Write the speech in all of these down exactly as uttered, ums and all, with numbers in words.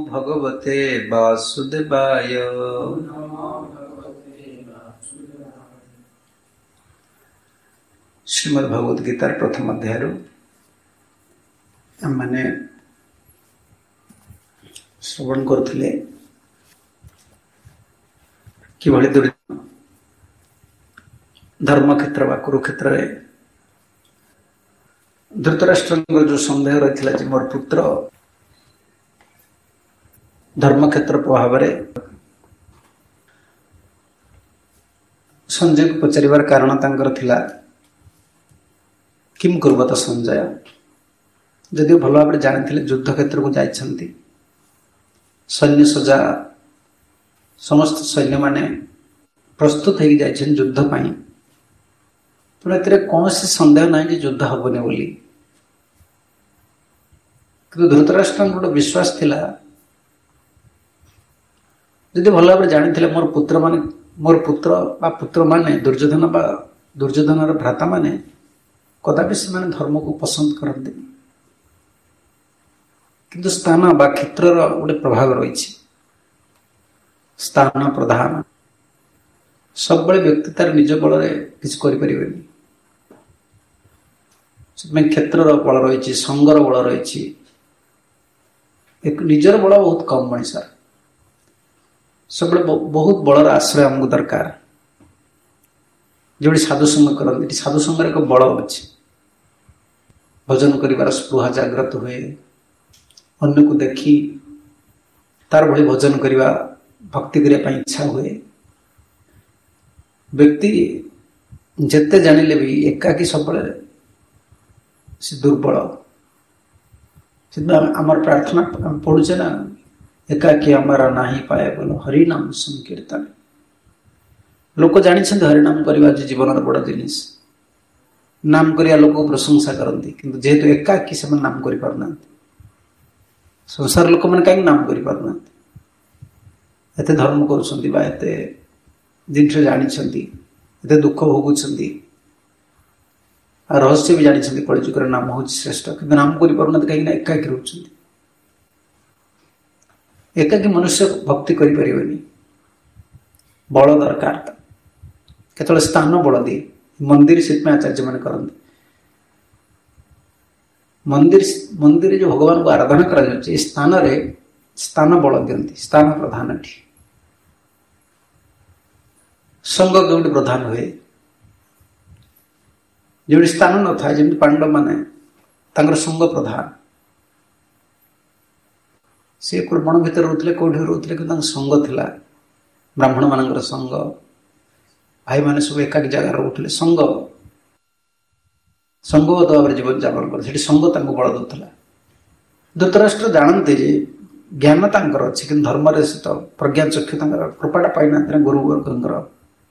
भगवते वासुदेवाय। श्रीमद् भगवद गीतार प्रथम अध्याय मैंने श्रवण करथिले कि भली दुर्योधन धर्म क्षेत्र बा कुरुक्षेत्र रे धृतराष्ट्र जो संदेह रही कि मोर पुत्र धर्म क्षेत्र प्रभाव रे संजय को पचारिबार कारण तांकर थिला किम कुर्वत संजय जदि भल भाव जानी युद्ध क्षेत्र को जाइछंती सैन्य सजा समस्त सैन्य माने प्रस्तुत हो जाइछन युद्ध पाई तेणु एते कौन सन्देह ना कि युद्ध हेनी बोली कि धृतराष्ट्र गोटे विश्वास थिला जदि भल भाव जानी मोर पुत्र माने मोर पुत्र बा पुत्र माने दुर्योधन बा दुर्योधन भ्राता माने कदापि से धर्म को पसंद करते किंतु स्थान बा क्षेत्र गोटे प्रभाव रही स्थान प्रधान सब बड़े व्यक्ति तार निज बल किसी करें क्षेत्र बल रही संगर बल रही एक निजर बल बहुत कम मनीषा सब बहुत बलर आश्रय आमको दरकार जो साधुसंग करते साधुसंग एक बल अच्छे भजन कर स्पृहा जागृत हुए अन्य को देखी तार भली भजन करने भक्ति करने इच्छा हुए व्यक्ति जिते जानिले भी एकाकी सब से दुर्बल आमर प्रार्थना पढ़ुचे ना एकाकी हमारा नाही पाए बोलो हरिनाम संकीर्तन लोक जानी हरिनाम करवा जीवन बड़ जिनिस नाम करिया लोक प्रशंसा करती किंतु जेहेतु एकाकी से नाम करि पारना संसार लोक मैंने कहीं नाम करि पारना एते धर्म करुछंती बा एते जिनस जानी एते दुख भोगुछंती आ रहस्य भी जानी कलिजुगर नाम हूँ श्रेष्ठ कि नाम करि पारना कहीं एकाकी रोचंती एकाकी मनुष्य भक्ति करि परिबनी बल दरकार केतले स्थान बल दिए मंदिर से आचार्य मान करते मंदिर मंदिर जो भगवान को आराधना कर स्थान रे स्थान बल दियंती स्थान प्रधान संग जो प्रधान हुए जो स्थान न था जमी पांडव माने तांकर संग प्रधान सी कोई बण भर रोते कौटी रोते कि संग थिला ब्राह्मण मान संग भाई मैंने सब एकाकी जगह रोते संग संगबद्ध भाव जीवन जापन कर संग बल दूला धृतराष्ट्र जानते जे ज्ञान तांकर अच्छे कि धर्म से तो प्रज्ञा चक्षु कृपाटा पाई गुरुवर्गर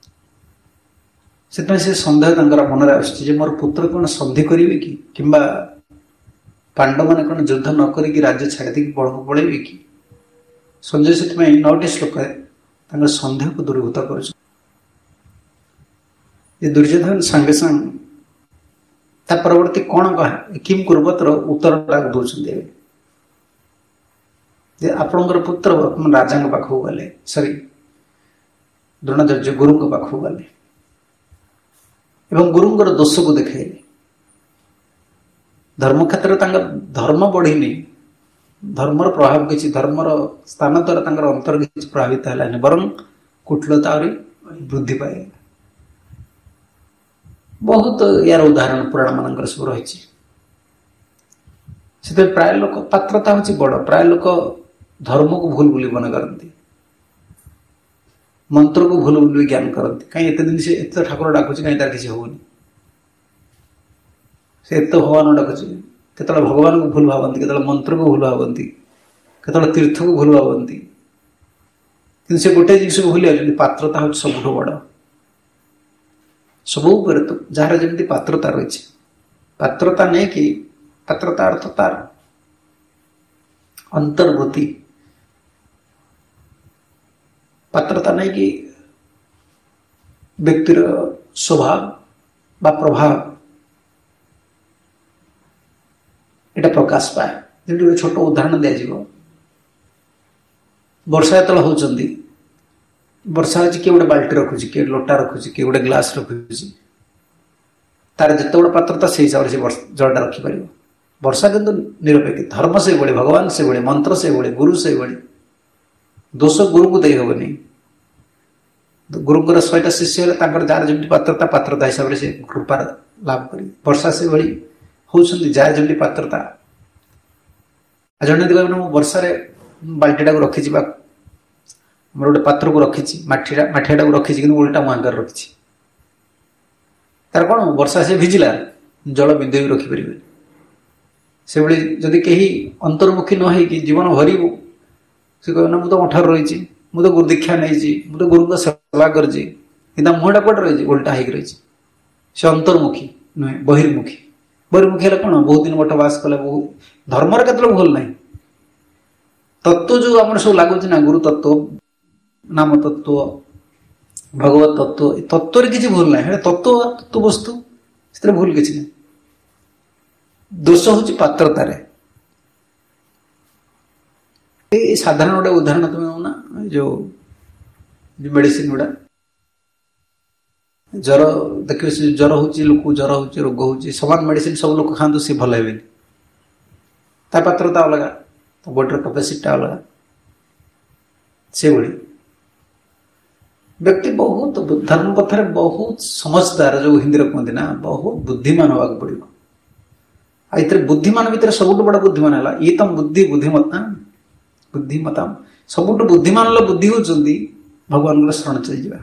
से सन्देह मन आस मोर पुत्र कौन संधि करेंगे कि किंबा पांडव मैंने कौन युद्ध न करी राज्य छाड़ी बड़ को पड़े कि संजय से नौटी श्लोक सन्देह को दूरीभूत कर दुर्योधन सांगे सांग परवर्ती कौन कह किम कुर्वतर उत्तर दौरान आपणकर पुत्र वर्तमान राजा पाखक गले सरी द्रोणाचार्य गुरु पाखक गले एवं गुरुंर दोष को देखे धर्म क्षेत्र धर्म बढ़ीनी धर्मर प्रभाव किसी धर्मर स्थान द्वारा अंतर किसी प्रभावित है बरं कुटिलता वृद्धि पाए बहुत यार उदाहरण पुराण मान सब रही प्राय लोक पात्रता हूँ बड़ प्राय लोक धर्म को भूल भूल मन करती मंत्र को भूल भूल ज्ञान करती कहीं एत दिन से एत ठाकुर डाकुची कहीं तार किसी होनी से एत भगवान डाकुची केतला भगवान को भूल भावती केतला मंत्र को भूल भावती केतला तीर्थ को भूल भावती कि से गोटे जिन को भूल पात्रता हूँ सबुठ बड़ सब तो जार जमी पात्रता रही पात्रता नहीं कि पात्रता अर्थ तार अंतर्वृत्ति पात्रता नहीं कि व्यक्तिर स्वभाव बा प्रभाव एटा प्रकाश पाए जमी छोट उदाहरण दिज्व ବର୍ଷା ଯେତେବେଳେ ହେଉଛନ୍ତି, ବର୍ଷା ହେଉଛି କିଏ ଗୋଟେ ବାଲ୍ଟି ରଖୁଛି, କିଏ ଲୋଟା ରଖୁଛି, କିଏ ଗୋଟେ ଗ୍ଲାସ୍ ରଖୁଛି, ତାର ଯେତେବେଳେ ପାତ୍ରତା ସେଇ ହିସାବରେ ସେ ଜଳଟା ରଖିପାରିବ। ବର୍ଷା କିନ୍ତୁ ନିରପେକ୍ଷ। ଧର୍ମ ସେଇଭଳି, ଭଗବାନ ସେଇଭଳି, ମନ୍ତ୍ର ସେଇଭଳି, ଗୁରୁ ସେଇଭଳି। ଦୋଷ ଗୁରୁକୁ ଦେଇ ହେବନି। ଗୁରୁଙ୍କର ଶହେଟା ଶିଷ୍ୟ ହେଲେ ତାଙ୍କର ଯାହାର ଯେମିତି ପାତ୍ରତା ପାତ୍ରତା ହିସାବରେ ସେ କୃପା ଲାଭ କରିବେ। ବର୍ଷା ସେଇଭଳି ହେଉଛନ୍ତି, ଯାହାର ଯେମିତି ପାତ୍ରତା। ଆଉ ଜଣେ ଯଦି କହିବେ ମୁଁ ବର୍ଷାରେ ବାଲ୍ଟିଟାକୁ ରଖିଛି ବା ଆମର ଗୋଟେ ପାତ୍ରକୁ ରଖିଛି, ମାଠିଟା ମାଠିଆଟାକୁ ରଖିଛି, କିନ୍ତୁ ଓଲଟା ମୁଁ ଆଗରେ ରଖିଛି, ତାର କ'ଣ ବର୍ଷା ସେ ଭିଜିଲା, ଜଳ ବିନ୍ଦୁ ବି ରଖିପାରିବେନି। ସେଭଳି ଯଦି କେହି ଅନ୍ତର୍ମୁଖୀ ନ ହେଇକି ଜୀବନ ଭରିବ, ସେ କହିବ ନା ମୁଁ ତ ମଠରେ ରହିଛି, ମୁଁ ତ ଗୁରୁ ଦୀକ୍ଷା ନେଇଛି, ମୁଁ ତ ଗୁରୁଙ୍କ ସେବା କରିଛି, କିନ୍ତୁ ମୁହଁଟା କୁଆଡ଼େ ରହିଛି, ଓଲଟା ହେଇକି ରହିଛି। ସେ ଅନ୍ତର୍ମୁଖୀ ନୁହେଁ, ବହିର୍ମୁଖୀ। ବହିର୍ମୁଖୀ ହେଲେ କ'ଣ, ବହୁତ ଦିନ ମଠ ବାସ କଲେ, ବହୁତ ଧର୍ମରେ କେତେବେଳେ ଭୁଲ ନାହିଁ। ତତ୍ଵ ଯୋଉ ଆମର ସବୁ ଲାଗୁଛି ନା, ଗୁରୁ ତତ୍ଵ, ନାମ ତତ୍ଵ, ଭଗବତ ତତ୍ଵ, ଏ ତତ୍ଵରେ କିଛି ଭୁଲ ନାହିଁ। ହେଲେ ତତ୍ଵ ତତ୍ଵ ବସ୍ତୁ, ସେଥିରେ ଭୁଲ କିଛି ନାହିଁ। ଦୋଷ ହଉଛି ପାତ୍ରତାରେ। ଏଇ ସାଧାରଣ ଗୋଟେ ଉଦାହରଣ ତୁମେ ନା, ଯୋଉ ମେଡିସିନ ଗୁଡା, ଜ୍ୱର ଦେଖିବେ, ସେ ଜ୍ୱର ହଉଛି, ଲୋକକୁ ଜ୍ୱର ହଉଛି, ରୋଗ ହଉଛି, ସମାନ ମେଡିସିନ ସବୁ ଲୋକ ଖାଆନ୍ତୁ, ସେ ଭଲ ହେବେନି। ତା ପାତ୍ରତା ଅଲଗା, ତା ବଡିର କାପାସିଟିଟା ଅଲଗା। ସେଭଳି ବ୍ୟକ୍ତି ବହୁତ ଧର୍ମ ପଥରେ ବହୁତ ସମଝଦାର, ଯୋଉ ହିନ୍ଦୀରେ କୁହନ୍ତି ନା, ବହୁତ ବୁଦ୍ଧିମାନ ହେବାକୁ ପଡିବ। ଆଉ ଏଥିରେ ବୁଦ୍ଧିମାନ ଭିତରେ ସବୁଠୁ ବଡ ବୁଦ୍ଧିମାନ ହେଲା ଇଏ ତମ ବୁଦ୍ଧି ବୁଦ୍ଧିମତା ବୁଦ୍ଧିମତା ସବୁଠୁ ବୁଦ୍ଧିମାନ ବୁଦ୍ଧି ହଉଛନ୍ତି ଭଗବାନଙ୍କର ଶରଣ ଚାଲିଯିବା।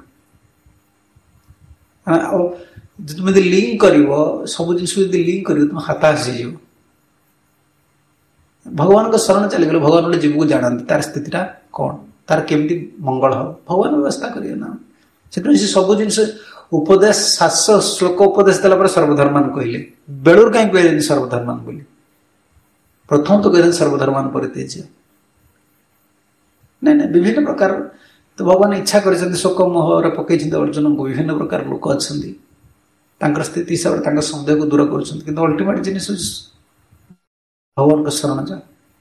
ଆଉ ଯଦି ତୁମେ ଯଦି ଲିଙ୍କ କରିବ, ସବୁ ଜିନିଷ ଯଦି ଲିଙ୍କ କରିବ, ତୁମ ହତାଶ ହେଇଯିବ। ଭଗବାନଙ୍କ ଶରଣ ଚାଲିଗଲେ ଭଗବାନ ଗୋଟେ ଜୀବକୁ ଜାଣନ୍ତି ତାର ସ୍ଥିତିଟା କ'ଣ, ତାର କେମିତି ମଙ୍ଗଳ ହବ, ଭଗବାନ ବ୍ୟବସ୍ଥା କରିବେ ନା। ସେଥିପାଇଁ ସେ ସବୁ ଜିନିଷ ଉପଦେଶ, ଶାସ୍ତ୍ର ଶ୍ଲୋକ ଉପଦେଶ ଦେଲା ପରେ ସର୍ବଧର୍ମାନ କହିଲେ। ବେଳୁରୁ କାହିଁ କହିଲେନି ସର୍ବଧର୍ମାନ ବୋଲି? ପ୍ରଥମ ତ କହିଲେ ସର୍ବଧର୍ମାନ ପରିତ୍ୟଜ୍ୟ। ନାଇଁ ନାଇଁ, ବିଭିନ୍ନ ପ୍ରକାର ତ ଭଗବାନ ଇଚ୍ଛା କରିଛନ୍ତି, ଶୋକ ମୋହରେ ପକେଇଛନ୍ତି ଅର୍ଜୁନଙ୍କୁ। ବିଭିନ୍ନ ପ୍ରକାର ଲୋକ ଅଛନ୍ତି, ତାଙ୍କର ସ୍ଥିତି ହିସାବରେ ତାଙ୍କ ସନ୍ଦେହକୁ ଦୂର କରୁଛନ୍ତି, କିନ୍ତୁ ଅଲ୍ଟିମେଟ୍ ଜିନିଷ ଭଗବାନଙ୍କ ଶରଣ ଯାଅ।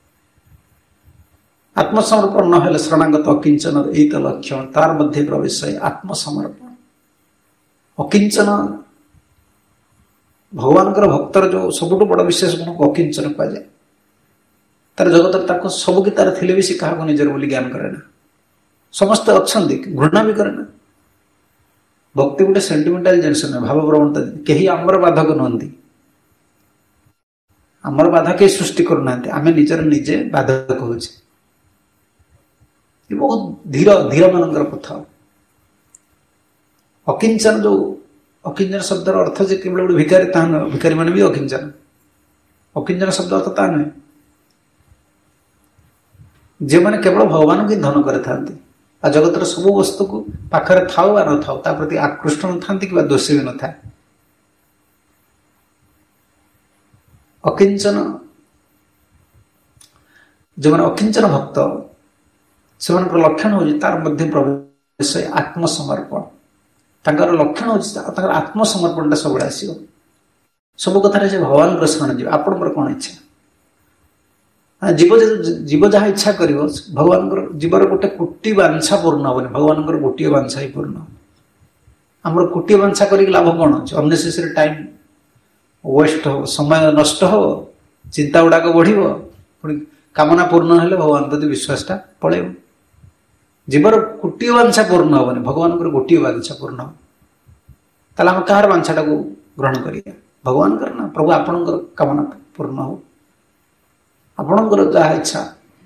ଆତ୍ମସମର୍ପଣ ନହେଲେ ଶରଣାଗତ ଅକିଞ୍ଚନ, ଏଇ ତ ଲକ୍ଷଣ, ତାର ମଧ୍ୟ ପ୍ରବେଶ ଆତ୍ମସମର୍ପଣ। ଅକିଞ୍ଚନ ଭଗବାନଙ୍କର ଭକ୍ତର ଯୋଉ ସବୁଠୁ ବଡ ବିଶେଷ ଗୁଣକୁ ଅକିଞ୍ଚନ କୁହାଯାଏ। ତାର ଜଗତରେ ତାକୁ ସବୁ କି ତାର ଥିଲେ ବି ସେ କାହାକୁ ନିଜର ବୋଲି ଜ୍ଞାନ କରେ ନା। ସମସ୍ତେ ଅଛନ୍ତି, ଘୃଣା ବି କରେ ନା। ଭକ୍ତି ଗୋଟେ ସେଣ୍ଟିମେଣ୍ଟାଲ ଜିନିଷ ନୁହେଁ, ଭାବପ୍ରବଣତା। କେହି ଆମର ବାଧକ ନୁହନ୍ତି, ଆମର ବାଧା କେହି ସୃଷ୍ଟି କରୁନାହାନ୍ତି, ଆମେ ନିଜର ନିଜେ ବାଧକ ହଉଛେ। ଏ ବହୁତ ଧୀର ଧୀର ମାନଙ୍କର ପଥ। ଅକିଞ୍ଚନ, ଯୋଉ ଅକିଞ୍ଚନ ଶବ୍ଦର ଅର୍ଥ ଯେ କେବଳ ଗୋଟେ ଭିକାରୀ ତାହା ନୁହେଁ, ଭିକାରୀ ମାନେ ବି ଅକିଞ୍ଚନ। ଅକିଞ୍ଚନ ଶବ୍ଦ ଅର୍ଥ ତା ନୁହେଁ ଯେଉଁମାନେ କେବଳ ଭଗବାନଙ୍କୁ ହିଁ ଧନ କରିଥାନ୍ତି, ଆଉ ଜଗତର ସବୁ ବସ୍ତୁକୁ ପାଖରେ ଥାଉ ବା ନଥାଉ ତା ପ୍ରତି ଆକୃଷ୍ଟ ନଥାନ୍ତି କିମ୍ବା ଦୋଷୀ ବି ନଥାଏ। ଅକିଞ୍ଚନ, ଯେଉଁମାନେ ଅକିଞ୍ଚନ ଭକ୍ତ, ସେମାନଙ୍କର ଲକ୍ଷଣ ହଉଛି ତାର ମଧ୍ୟ ପ୍ରବେଶ ଆତ୍ମସମର୍ପଣ। ତାଙ୍କର ଲକ୍ଷଣ ହଉଛି ତାଙ୍କର ଆତ୍ମସମର୍ପଣଟା ସବୁବେଳେ ଆସିବ। ସବୁ କଥାରେ ସେ ଭଗବାନଙ୍କର ଶରଣ ଯିବ। ଆପଣଙ୍କର କ'ଣ ଇଚ୍ଛା? ଜୀବ ଜୀବ ଯାହା ଇଚ୍ଛା କରିବ, ଭଗବାନଙ୍କର ଜୀବର ଗୋଟେ କୋଟି ବାଞ୍ଛା ପୂର୍ଣ୍ଣ ହବନି, ଭଗବାନଙ୍କର ଗୋଟିଏ ବାଞ୍ଛା ହିଁ ପୂର୍ଣ୍ଣ। ଆମର କୋଟିଏ ବାଞ୍ଛା କରିକି ଲାଭ କ'ଣ ଅଛି? ଅନନେସେସରି ଟାଇମ୍ ୱେଷ୍ଟ ହବ, ସମୟ ନଷ୍ଟ ହବ, ଚିନ୍ତା ଗୁଡାକ ବଢିବ, ପୁଣି କାମନା ପୂର୍ଣ୍ଣ ହେଲେ ଭଗବାନ ପ୍ରତି ବିଶ୍ୱାସଟା ପଳେଇବ। ଜୀବର କୋଟିଏ ବାଞ୍ଛା ପୂର୍ଣ୍ଣ ହବନି, ଭଗବାନଙ୍କର ଗୋଟିଏ ବାଞ୍ଛା ପୂର୍ଣ୍ଣ ହବ। ତାହେଲେ ଆମେ କାହାର ବାଞ୍ଛାଟାକୁ ଗ୍ରହଣ କରିବା? ଭଗବାନଙ୍କର ନା। ପ୍ରଭୁ ଆପଣଙ୍କର କାମନା ପୂର୍ଣ୍ଣ ହଉ, ଆପଣଙ୍କର ଯାହା ଇଚ୍ଛା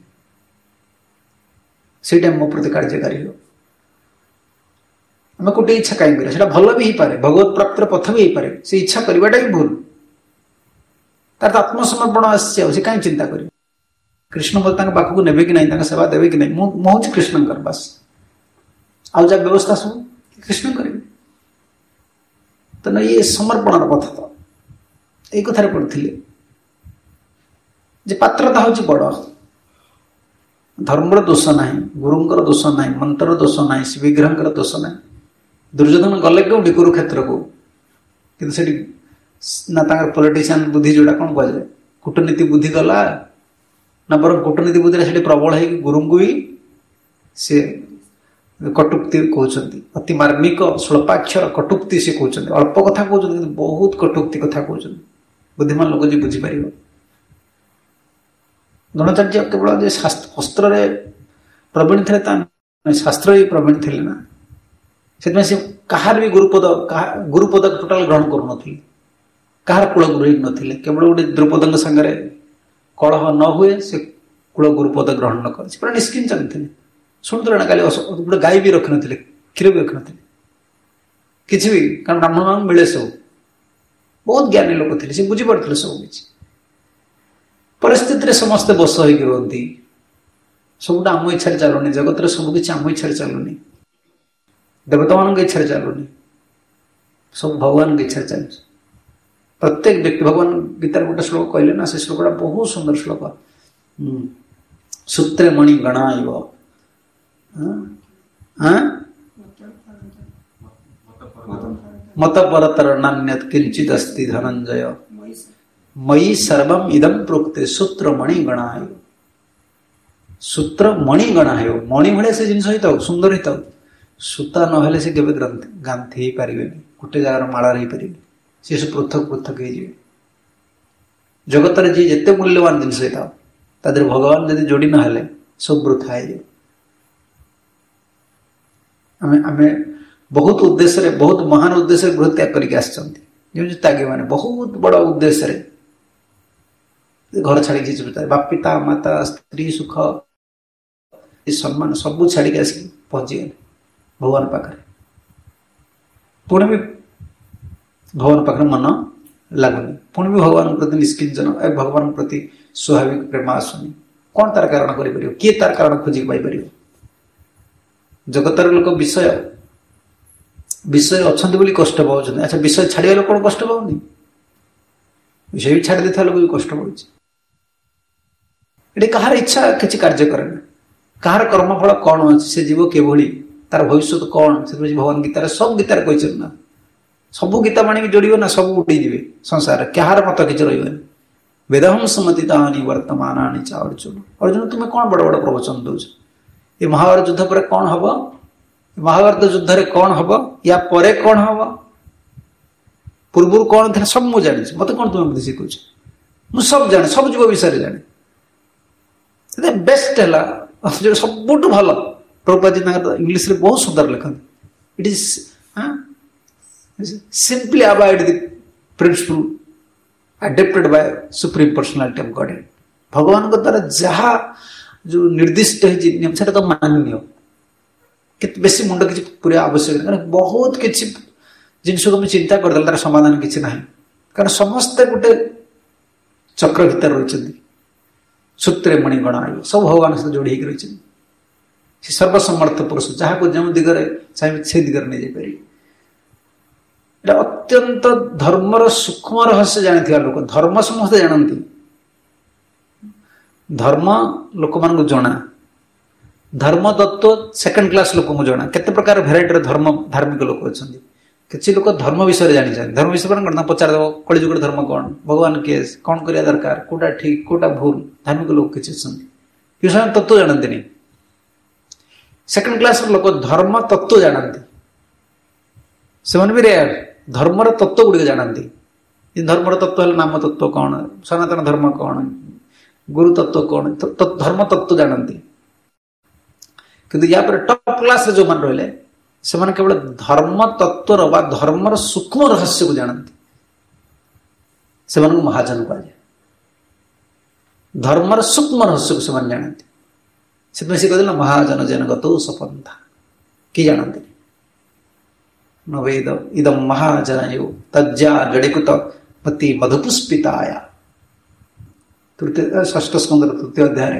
ସେଇଟା ମୋ ପ୍ରତି କାର୍ଯ୍ୟକାରୀ ହେବ। ଆମେ ଗୋଟିଏ ଇଚ୍ଛା କାହିଁକି କରିବା? ସେଇଟା ଭଲ ବି ହେଇପାରେ, ଭଗବତ ପ୍ରାପ୍ତିର ପଥ ବି ହେଇପାରେ, ସେ ଇଚ୍ଛା କରିବାଟା ହିଁ ଭୁଲ। ତାର ତ ଆତ୍ମସମର୍ପଣ ଆସିଛି, ଆଉ ସେ କାହିଁ ଚିନ୍ତା କରିବେ? କୃଷ୍ଣ ବୋଧେ ତାଙ୍କ ପାଖକୁ ନେବେ କି ନାହିଁ, ତାଙ୍କ ସେବା ଦେବେ କି ନାହିଁ, ମୁଁ ମୁଁ ହଉଛି କୃଷ୍ଣଙ୍କର, ବାସ୍। ଆଉ ଯାହା ବ୍ୟବସ୍ଥା ସବୁ କୃଷ୍ଣ କରିବେ। ତେଣୁ ଇଏ ସମର୍ପଣର ପଥ। ତ ଏଇ କଥାରେ ପଢିଥିଲେ ଯେ ପାତ୍ରତା ହଉଛି ବଡ। ଧର୍ମର ଦୋଷ ନାହିଁ, ଗୁରୁଙ୍କର ଦୋଷ ନାହିଁ, ମନ୍ତ୍ରର ଦୋଷ ନାହିଁ, ବିଗ୍ରହଙ୍କର ଦୋଷ ନାହିଁ। ଦୁର୍ଯ୍ୟୋଧନ ଗଲେ କେଉଁଠି? କୁରୁକ୍ଷେତ୍ରକୁ, କିନ୍ତୁ ସେଠି ନା ତାଙ୍କର ପଲିଟିସିଆନ ବୁଦ୍ଧି, ଯୋଉଟା କ'ଣ କୁହାଯାଏ, କୂଟନୀତି ବୁଦ୍ଧି ଗଲା ନା, ବରଂ କୂଟନୀତି ବୁଦ୍ଧିରେ ସେଠି ପ୍ରବଳ ହେଇକି ଗୁରୁଙ୍କୁ ବି से कटुक्ति कहते अति मार्मिक श्लोपाक्षर कटुक्ति से कहते अल्प कथा कहते बहुत कटुक्ति कथा कहते बुद्धिमान लोक जी बुझीपर द्रोणाचार्य केवल शास्त्र प्रवीण थे शास्त्र ही प्रवीण थे ना से कहार भी गुरुपद गुरुपद टोटाल ग्रहण करूँ कहार कूल गुरु ही नथिले केवल गोटे द्रुपद सागर कलह न हुए से कूल गुरुपद ग्रहण न कर पूरा निष्किंचन थे शुणुले ना काली गोटे गाई भी रखी नी क्षीर भी रखी नी किसी भी कारण ब्राह्मण मान मिले सब बहुत ज्ञानी लोक थे बुझीपड़ते सब किसी परिस्थिति समस्ते बस हो रुहति सबुटा आम इच्छा चलुनी जगत सबकि आम इच्छा चलुनी देवता मान इच्छा चलुनी सब भगवान की इच्छा चल प्रत्येक व्यक्ति भगवान गीतार गोटे श्लोक कहले ना से श्लोकटा बहुत सुंदर श्लोक सूत्रे मणि गणाइव मत परतर नान्यत किंचित अस्ति धनंजय मयि सर्वम इदम प्रोक्ते सूत्र मणि गणाय सूत्र मणि गणाय मणि भाई से जिन होता सुंदर होता सूता ना से केवे गांधी ही पारे गोटे जगार मालार हो पारे सी सब पृथक पृथक हो जगत जी जिते मूल्यवान जिन होता तादर भगवान जब जोड़ी ना सब वृथा हो बहुत उद्देश्य बहुत महान उद्देश्य गृह त्याग करके त्यागी मैंने बहुत बड़ उद्देश्य घर छाड़ी बाप पिता माता स्त्री सुख सम्मान सब छाड़ी आसिक पहुंची गए भगवान पाखे पुणी भी भगवान पाखे मन लगुनि पुणी भी भगवान प्रति निष्किंचन भगवान प्रति स्वाभाविक प्रेम आसुनी कौन तार कारण कर किए तार कारण खोजिक पाइपर जगतर लोक विषय विषय अच्छा कष्ट पाँच अच्छा विषय छाड़ा लोक कौन कष्ट पाऊनी विषय भी छाड़ी देता लोक भी कष्ट पाँच ये कहार इच्छा किसी कार्य करे कहार कर्मफल कौन अच्छे से जीव केभली तार भविष्य कौन से भगवान गीतार सब गीतार कहते ना सब गीता माणी जोड़ ना सब उड़ी जी संसार कहार मत किसी रही वेदहम समतितानि वर्तमानानि च अर्जुन अर्जुन तुम्हें कौन बड़ बड़ प्रवचन दौच ये महाभारत युद्ध पर कौन हम महाभारत युद्ध कौन हम या परे कौन हम पूर्व कौन थे सब मुझे जानी मत कौन तुम्हें बुद्धि शिखुच मुझ सब जाने सब जीव विषय जाने बेस्ट है जो सबुठ भल प्रभुपाद जी इंग्लीश रे बहुत सुंदर लिखते it is simply avoid the principal adapted by supreme personality of god भगवान को द्वारा जहाँ जो निर्दिष्ट है नियम से तो मान्य कित बेसी मुंड किसी पूरा आवश्यक कारण बहुत किसी जिन को चिंता करदे तार समाधान किसी ना कारण समस्ते गोटे चक्र भीतर रही सूत्रे मणि गणाय सब भगवान सहित जोड़ी रही सर्वसमर्थ पुरुष जहाँ को जो दिगरे चाहिए से दिगरे नहीं जापर अत्यंत धर्मर सूक्ष्म रहस्य जानी लोक धर्म समस्ते जानती धर्म लोक मान जना धर्म तत्व सेकेंड क्लास लोक जना केते प्रकार भेराइटी धर्म धार्मिक लोक अच्छा किसी लोक धर्म विषय जानी धर्म विषय पर पचार देव कलिजुग धर्म कौन भगवान किए कौन करिया दरकार कोटा ठीक कोटा भूल धार्मिक लोक किसी अच्छा तत्व जानती नहीं सेकेंड क्लास लोक धर्म तत्व जानती से भी रेयर धर्मर तत्व गुड़िक जानती धर्मर तत्व है नाम तत्व कौन सनातन धर्म कौन गुरु तत्व कौन धर्म तत्व जानती किंतु या पर टॉप क्लास जो मान रहे से माने केवल धर्म तत्वर बा धर्मर सूक्ष्म रहस्य को जानती से मानक महाजन कह धर्मर सूक्ष्म रहस्य को से जानती से कहते महाजन जन गतो सपंथा कि जानती नवेद इदम महाजनयो तज्जा जड़िकुत पति मधुपुष्पिताया तृतीय षष्ठ स्कंद तृतीय अध्याय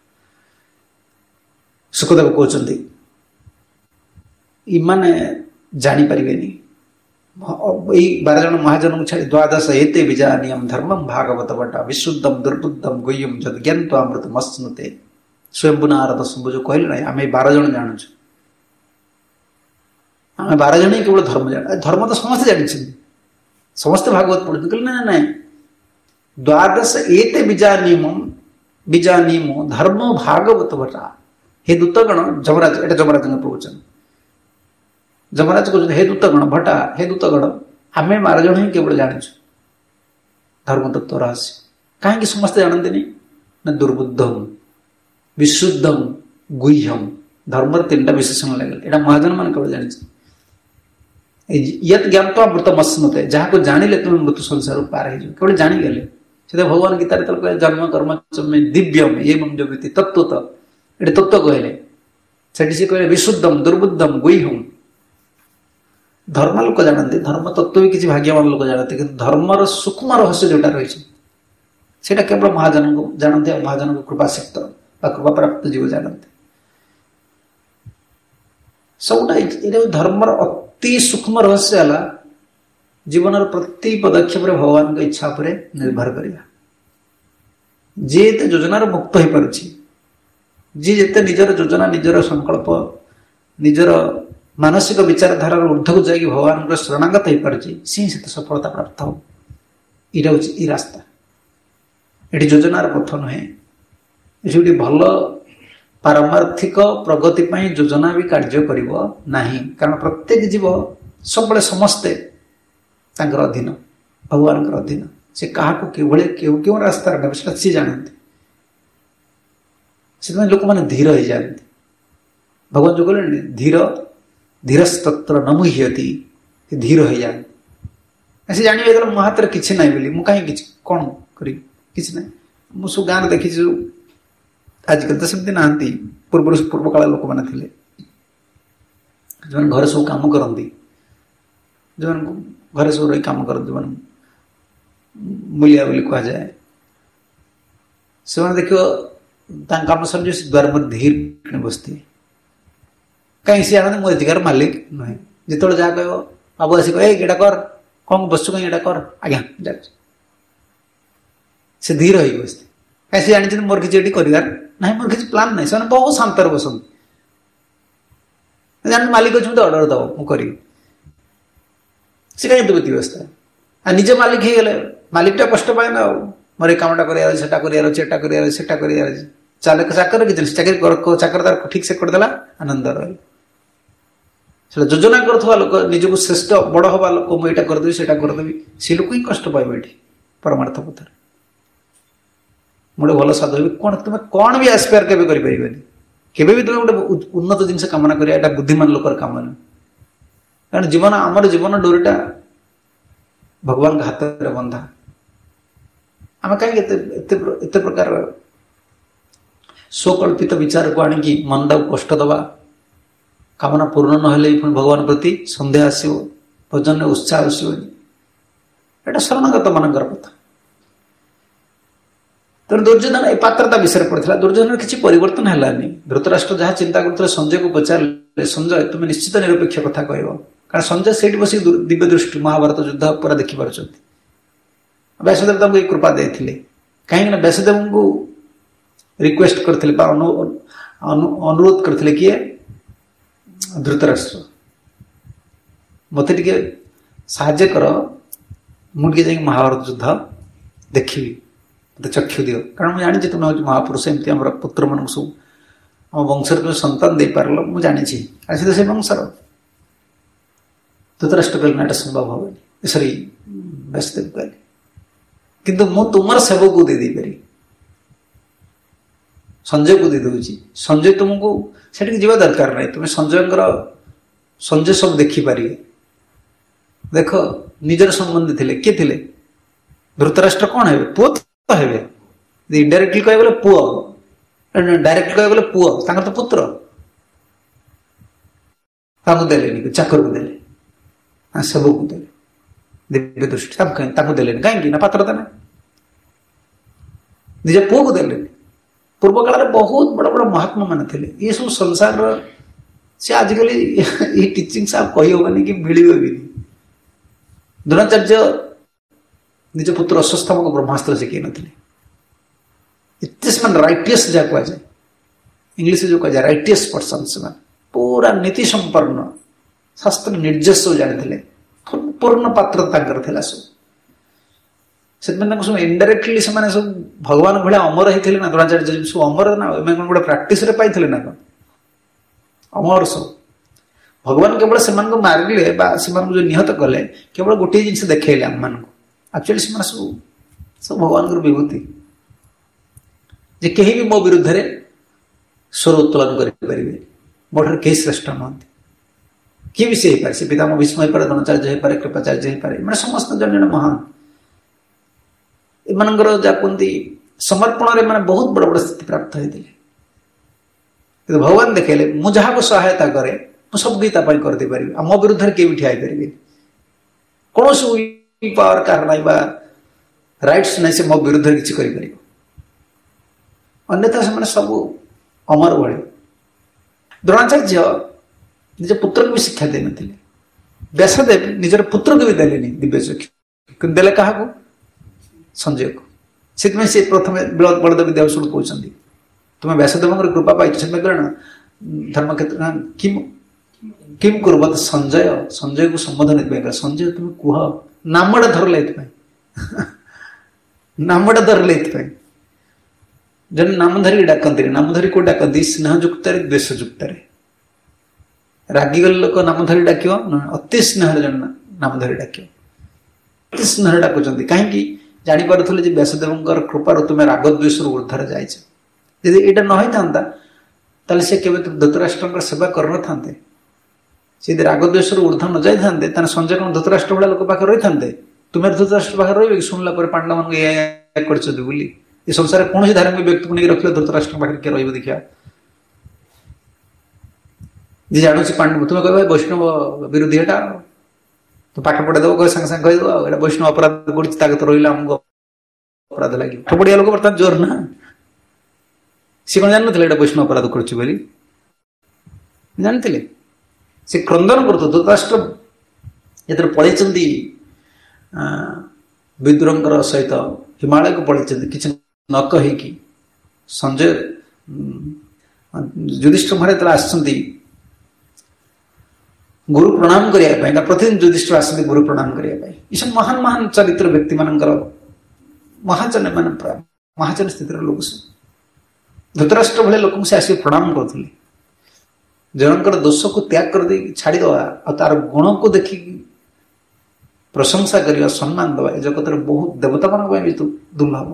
सुखदेव कहते इमाने जापर यही बार जन महाजन को छाड़ी द्वादश एते विजानियम धर्मम भागवत बटा विशुद्धम दुर्बुद्धम गुह्यम जद ज्ञानमृत मस्नुते स्वयं नारद जो कहले ना आम बार जन जानूँ आम बार जन ही केवल धर्म जान धर्म तो समस्ते जानी समस्ते भागवत पढ़ते कहले ना ना द्वादश एते विजानियम विजानियमो धर्म भागवत बटा हे दूतगण ଯମରାଜ ଏଟା ଯମରାଜଙ୍କ ପ୍ରବଚନ। ଯମରାଜ କହୁଛନ୍ତି ହେ ଦୂତଗଣ ଭଟ୍ଟା ହେ ଦୂତଗଣ ଆମେ ବାର ଜଣ ହିଁ କେବଳ ଜାଣିଛୁ ଧର୍ମତତ୍ତ୍ୱ ରହସ୍ୟ। କାହିଁକି ସମସ୍ତେ ଜାଣନ୍ତିନି ନା ଦୁର୍ବୁଦ୍ଧମ ବିଶୁଦ୍ଧମ ଗୁହ୍ୟମ ଧର୍ମର ତିନିଟା ବିଶେଷଣ ଲାଗିଲା। ଏଇଟା ମହାଜନ ମାନେ କେବଳ ଜାଣିଛି। ୟତ୍ ଜ୍ଞାତ୍ୱା ମୃତମଶ୍ନୁତେ ଯାହାକୁ ଜାଣିଲେ ତୁମେ ମୃତ୍ୟୁ ସଂସାରରୁ ପାର ହେଇଯିବ କେବଳ ଜାଣିଗଲେ। ସେଥିପାଇଁ ଭଗବାନ ଗୀତାରେ ତ କହିଲେ ଜନ୍ମ କର୍ମ ଚମେ ଦିବ୍ୟମ ଏବଂ ଯୋଗତି ତତ୍ତ୍ୱତ ଏଠି ତତ୍ତ୍ୱ କହିଲେ। ସେଠି ସେ କହିଲେ ବିଶୁଦ୍ଧମ ଦୁର୍ବୁଦ୍ଧମ ଗୁହ୍ୟମ। ଧର୍ମ ଲୋକ ଜାଣନ୍ତି ଧର୍ମ ତତ୍ତ୍ୱ ବି କିଛି ଭାଗ୍ୟବାନ ଲୋକ ଜାଣନ୍ତି କିନ୍ତୁ ଧର୍ମର ସୂକ୍ଷ୍ମ ରହସ୍ୟ ଯୋଉଟା ରହିଛି ସେଇଟା କେବଳ ମହାଜନଙ୍କୁ ଜାଣନ୍ତି ଆଉ ମହାଜନଙ୍କ କୃପାସିକ୍ତ ବା କୃପାପ୍ରାପ୍ତ ଜୀବ ଜାଣନ୍ତି। ସବୁଟା ଏଇଟା ଧର୍ମର ଅତି ସୂକ୍ଷ୍ମ ରହସ୍ୟ ହେଲା ଜୀବନର ପ୍ରତି ପଦକ୍ଷେପରେ ଭଗବାନଙ୍କ ଇଚ୍ଛା ଉପରେ ନିର୍ଭର କରିବା। ଯିଏ ଏତେ ଯୋଜନାର ମୁକ୍ତ ହେଇପାରୁଛି ଯିଏ ଯେତେ ନିଜର ଯୋଜନା ନିଜର ସଂକଳ୍ପ ନିଜର ମାନସିକ ବିଚାରଧାରାର ଊର୍ଦ୍ଧ୍ୱକୁ ଯାଇକି ଭଗବାନଙ୍କର ଶରଣାଗତ ହେଇପାରୁଛି ସିଏ ସେତେ ସଫଳତା ପ୍ରାପ୍ତ ହବ। ଏଇଟା ହେଉଛି ଏଇ ରାସ୍ତା। ଏଠି ଯୋଜନାର ପଥ ନୁହେଁ। ଏଠି ଗୋଟେ ଭଲ ପାରମାର୍ଥିକ ପ୍ରଗତି ପାଇଁ ଯୋଜନା ବି କାର୍ଯ୍ୟ କରିବ ନାହିଁ। କାରଣ ପ୍ରତ୍ୟେକ ଜୀବ ସବୁବେଳେ ସମସ୍ତେ ତାଙ୍କର ଅଧୀନ ଭଗବାନଙ୍କର ଅଧୀନ। ସେ କାହାକୁ କିଭଳି କେଉଁ କେଉଁ ରାସ୍ତାରେ ନେବେ ସେଟା ସିଏ ଜାଣନ୍ତି। ସେଥିପାଇଁ ଲୋକମାନେ ଧୀର ହେଇଯାଆନ୍ତି। ଭଗବାନ ଯୋଉ କହିଲେନି ଧୀର ଧୀରସ୍ତତ୍ର ନ ମୁହ୍ୟତି ଧୀର ହେଇଯାଆନ୍ତି। ସେ ଜାଣିବେ ଯେତେବେଳେ ମୋ ହାତରେ କିଛି ନାହିଁ ବୋଲି ମୁଁ କାହିଁ କିଛି କ'ଣ କରିବି କିଛି ନାହିଁ। ମୁଁ ସବୁ ଗାଁରେ ଦେଖିଛୁ ଆଜିକାଲି ତ ସେମିତି ନାହାନ୍ତି ପୂର୍ବରୁ ପୂର୍ବ କାଳ ଲୋକମାନେ ଥିଲେ ଯେଉଁମାନେ ଘରେ ସବୁ କାମ କରନ୍ତି ଯେଉଁମାନଙ୍କୁ ଘରେ ସବୁ ରହି କାମ କରନ୍ତି ଯେଉଁମାନେ ମୂଲିଆ ବୋଲି କୁହାଯାଏ ସେମାନେ ଦେଖିବ ତାଙ୍କ କାମ ସରିଯିବ ସେ ଦ୍ୱାର ପରେ ଧୀର ବସିଥିବେ। କାହିଁ ସିଏ ଆଣନ୍ତି ମୁଁ ଏଠିକାର ମାଲିକ ନୁହେଁ। ଯେତେବେଳେ ଯାହା କହିବ ବାବୁ ଆସି କହିବ ଏଇଟା କର କ'ଣ ବସୁ କାହିଁ ଏଇଟା କର ଆଜ୍ଞା ଯାଉଛି ସେ ଧୀର ହେଇକି ବସିଥିବେ। କାହିଁ ସେ ଜାଣିଛନ୍ତି ମୋର କିଛି ଏଠି କରିବାର ନାହିଁ ମୋର କିଛି ପ୍ଲାନ୍ ନାହିଁ। ସେମାନେ ବହୁତ ଶାନ୍ତରେ ବସନ୍ତି ଜାଣନ୍ତି ମାଲିକ ଅଛି ମୋତେ ଅର୍ଡର ଦେବ ମୁଁ କରିବି। ସେ କାହିଁ ଏତେ ବ୍ୟତିବ୍ୟସ୍ତ ଆଉ ନିଜ ମାଲିକ ହେଇଗଲେ ମାଲିକଟା କଷ୍ଟ ପାଏ ନା ଆଉ ମୋର ଏଇ କାମଟା କରିବାର ଅଛି ସେଟା କରିବାର ଅଛି ଏଟା କରିବାର ଅଛି ସେଟା କରିବାର ଅଛି ଚାଲକ ଚାକର କିଛି ଚାକିରି ଚାକର ତାର ଠିକ ସେ କରିଦେଲା ଆନନ୍ଦ ରହିଲା। ସେଟା ଯୋଜନା କରୁଥିବା ଲୋକ ନିଜକୁ ଶ୍ରେଷ୍ଠ ବଡ଼ ହବା ଲୋକ ମୁଁ ଏଇଟା କରିଦେବି ସେଇଟା କରିଦେବି ସେ ଲୋକ ହିଁ କଷ୍ଟ ପାଇବ ଏଠି ପରମାର୍ଥ ପଥରେ। ମୁଁ ଗୋଟେ ଭଲ ସାଧୁ ହେବି କ'ଣ ତୁମେ କ'ଣ ବି ଆସ୍ପାୟାର କେବେ କରିପାରିବନି। କେବେ ବି ତୁମେ ଗୋଟେ ଉନ୍ନତ ଜିନିଷ କାମନା କରିବା ଏଇଟା ବୁଦ୍ଧିମାନ ଲୋକର କାମ ନୁହେଁ। କାରଣ ଜୀବନ ଆମର ଜୀବନ ଡୋରିଟା ଭଗବାନଙ୍କ ହାତରେ ବନ୍ଧା। ଆମେ କାହିଁକି ଏତେ ଏତେ ଏତେ ପ୍ରକାର ସ୍ୱକଳ୍ପିତ ବିଚାରକୁ ଆଣିକି ମନଟାକୁ କଷ୍ଟ ଦେବା। କାମନା ପୂର୍ଣ୍ଣ ନହେଲେ ପୁଣି ଭଗବାନ ପ୍ରତି ସନ୍ଦେହ ଆସିବ ଭଜନରେ ଉତ୍ସାହ ଆସିବନି। ଏଇଟା ଶରଣାଗତ ମାନଙ୍କର କଥା। ତେଣୁ ଦୁର୍ଯ୍ୟୋଧନ ଏ ପାତ୍ରତା ବିଷୟରେ ପଡ଼ିଥିଲା। ଦୁର୍ଯ୍ୟୋଧନର କିଛି ପରିବର୍ତ୍ତନ ହେଲାନି। ଧୃତରାଷ୍ଟ୍ର ଯାହା ଚିନ୍ତା କରୁଥିଲେ ସଞ୍ଜୟକୁ ପଚାରିଲେ ସଞ୍ଜୟ ତୁମେ ନିଶ୍ଚିତ ନିରପେକ୍ଷ କଥା କହିବ। କାରଣ ସଞ୍ଜୟ ସେଇଠି ବସି ଦିବ୍ୟ ଦୃଷ୍ଟି ମହାଭାରତ ଯୁଦ୍ଧ ପୁରା ଦେଖିପାରୁଛନ୍ତି। ବ୍ୟାସଦେବ ତାଙ୍କୁ ଏଇ କୃପା ଦେଇଥିଲେ କାହିଁକିନା ବ୍ୟାସଦେବଙ୍କୁ ରିକ୍ୱେଷ୍ଟ କରିଥିଲେ ବା ଅନୁରୋଧ କରିଥିଲେ କିଏ ଧୃତରାଷ୍ଟ୍ର ମୋତେ ଟିକେ ସାହାଯ୍ୟ କର ମୁଁ ଟିକେ ଯାଇକି ମହାଭାରତ ଯୁଦ୍ଧ ଦେଖିବି ମୋତେ ଚକ୍ଷୁ ଦିଅ। କାରଣ ମୁଁ ଜାଣିଛି ତୁମେ ହେଉଛି ମହାପୁରୁଷ ଏମିତି ଆମର ପୁତ୍ରମାନଙ୍କୁ ସବୁ ଆମ ବଂଶରେ ତୁମେ ସନ୍ତାନ ଦେଇପାରିଲ ମୁଁ ଜାଣିଛି ଆସି ତ ସେ ବଂଶର। ଧୃତରାଷ୍ଟ୍ର କହିଲେ ନା ଏଟା ସମ୍ଭବ ହବନି ସରି ବ୍ୟାସଦେବ କହିଲେ କିନ୍ତୁ ମୁଁ ତୁମର ସେବକୁ ଦେଇ ଦେଇପାରିବି ସଞ୍ଜୟକୁ ଦେଇଦେଉଛି। ସଞ୍ଜୟ ତୁମକୁ ସେଠିକି ଯିବା ଦରକାର ନାହିଁ ତୁମେ ସଞ୍ଜୟଙ୍କର ସଞ୍ଜୟ ସବୁ ଦେଖିପାରିବେ। ଦେଖ ନିଜର ସମ୍ବନ୍ଧୀ ଥିଲେ କିଏ ଥିଲେ ଧୃତରାଷ୍ଟ୍ର କ'ଣ ହେବେ ପୁଅ ତ ହେବେ ଇନଡାଇରେକ୍ଟଲି କହିବାକୁ ଗଲେ ପୁଅ ଡାଇରେକ୍ଟଲି କହିବାକୁ ଗଲେ ପୁଅ ତାଙ୍କର ତ ପୁତ୍ର ତାଙ୍କୁ ଦେଲେନି ଚାକରକୁ ଦେଲେ ସେବକୁ ଦେଲେ ଦିବ୍ୟ ଦୃଷ୍ଟି ତାଙ୍କୁ ତାଙ୍କୁ ଦେଲେନି କାହିଁକି ନା ପାତ୍ରତା ନାହିଁ ନିଜ ପୁଅକୁ ଦେଲେନି। ପୂର୍ବ କାଳରେ ବହୁତ ବଡ଼ ବଡ଼ ମହାତ୍ମା ମାନେ ଥିଲେ ଏ ସବୁ ସଂସାରର ସେ ଆଜିକାଲି ଏଇ ଟିଚିଙ୍ଗସ୍ ଆଉ କହିହେବନି କି ମିଳିବ ବି। ଦ୍ରୋଣାଚାର୍ଯ୍ୟ ନିଜ ପୁତ୍ର ଅଶ୍ୱତ୍ଥାମାଙ୍କୁ ବ୍ରହ୍ମାସ୍ତ୍ର ଶିଖେଇ ନଥିଲେ। ଏତେ ସେମାନେ ରାଇଟିୟସ୍ ଯାହା କୁହାଯାଏ ଇଂଲିଶରେ ଯୋଉ କୁହାଯାଏ ରାଇଟିୟସ୍ ପର୍ସନ୍ ସେମାନେ ପୁରା ନୀତି ସମ୍ପନ୍ନ ଶାସ୍ତ୍ର ନିର୍ଦ୍ଦେଶ ସବୁ ଜାଣିଥିଲେ ପୂର୍ଣ୍ଣ ପାତ୍ର ତାଙ୍କର ଥିଲା ସବୁ। ସେଥିପାଇଁ ତାଙ୍କୁ ସବୁ ଇନଡାଇରେକ୍ଟଲି ସେମାନେ ସବୁ ଭଗବାନ ଭଳିଆ ଅମର ହେଇଥିଲେ ନା ଦ୍ରୋଣାଚାର୍ଯ୍ୟ ସବୁ ଅମର ନା ଏମାନେ କ'ଣ ଗୋଟେ ପ୍ରାକ୍ଟିସରେ ପାଇଥିଲେ ନା କ'ଣ अमर सब भगवान केवल से मारे से जो निहत कले केवल गोटे जिन देखले आम मान एक्चुअली से सब सब भगवान विभूति जे कहीं भी मो विरुद्ध रे स्वर उत्तोलन करें मो ठार कहीं श्रेष्ठ नुहति किए भी सी हो पारे से पितामह भीष्म हो पारे द्रोणाचार्य हो पारे कृपाचार्य हो पारे मैंने समस्त जन जन महान एमनकर जहाँ कहते समर्पण रे मैंने बहुत बड़ बड़ स्थिति प्राप्त होते भगवान देखेले मु जहाँ को सहायता करे मु सब गीता करदे पारि मो विरुद्ध किए भी ठिया पारे कौन विल पावर कार ना राइट्स नहीं से मो विरुद्ध किसी कर अन्यथा से सब अमर भाई द्रोणाचार्य निज पुत्र को भी शिक्षा दे नथिले व्यासदेव निजर पुत्र को भी देले दिव्य चक्षु देले क्या संजय को से प्रथम बलदेव विद्याभूषण कहते तुम्हें व्यासदेव कृपा पाई से धर्म क्षेत्र किम किम कुर्बत संजय संजय को संबोधन संजय तुम्हें कह नामटा धरले नामटा धरले जन नामधारी डाकती नामधारी को डाकती स्नेहयुक्त द्वेषयुक्त रागिगल लोक नामधारी डाक अति स्नेह जन नामधारी डाक अति स्नेह डाकुंट कहीं जापारे व्यासदेव कृपार तुम्हें राग द्वेष ऊर्धर जाए यदि यहाँ न होता से केवल धृतराष्ट्र सेवा कर यदि राग द्वेष ऊर्ध न जाते संजय कौन धृतराष्ट्र भाया लोक पाखे रही था तुम्हें धृतराष्ट्र पाखे रही शुणला पांडव मान कर ये संसार कौन धार्मिक व्यक्ति को नहीं रखिए धृतराष्ट्र पाखे किए रही देखा जी जानू पांडव तुम्हें कह वैष्णव विरोधी एटा तो पाठ पढ़े देव कह संगे संगे कहीदेव एटा वैष्णव अपराध कर रहा आमको अपराध लगे ठोपड़िया लोक बर्तमान जोर ना सी कौन जान वैष्णव अपराध कर जानते से क्रंदन कर धृतराष्ट्र जो पलि विद्रोह सहित हिमालय को पलि कि न कहीकि संजय युधिष्ठिर महाराज आसछन्ति गुरु प्रणाम करने प्रतिदिन युधिष्ठिर आसते गुरु प्रणाम करने ये सब महान महान चरित्र व्यक्ति मानकर महाजन मान महाजन स्थित लोक सब धृतराष्ट्र भाई लोक से आसिक प्रणाम करते जनकर दोष को त्याग कर दे छाड़ी दवा और तार गुण को देखी प्रशंसा करवा सम्मान दवा ए जगत बहुत देवता मान दुर्लभ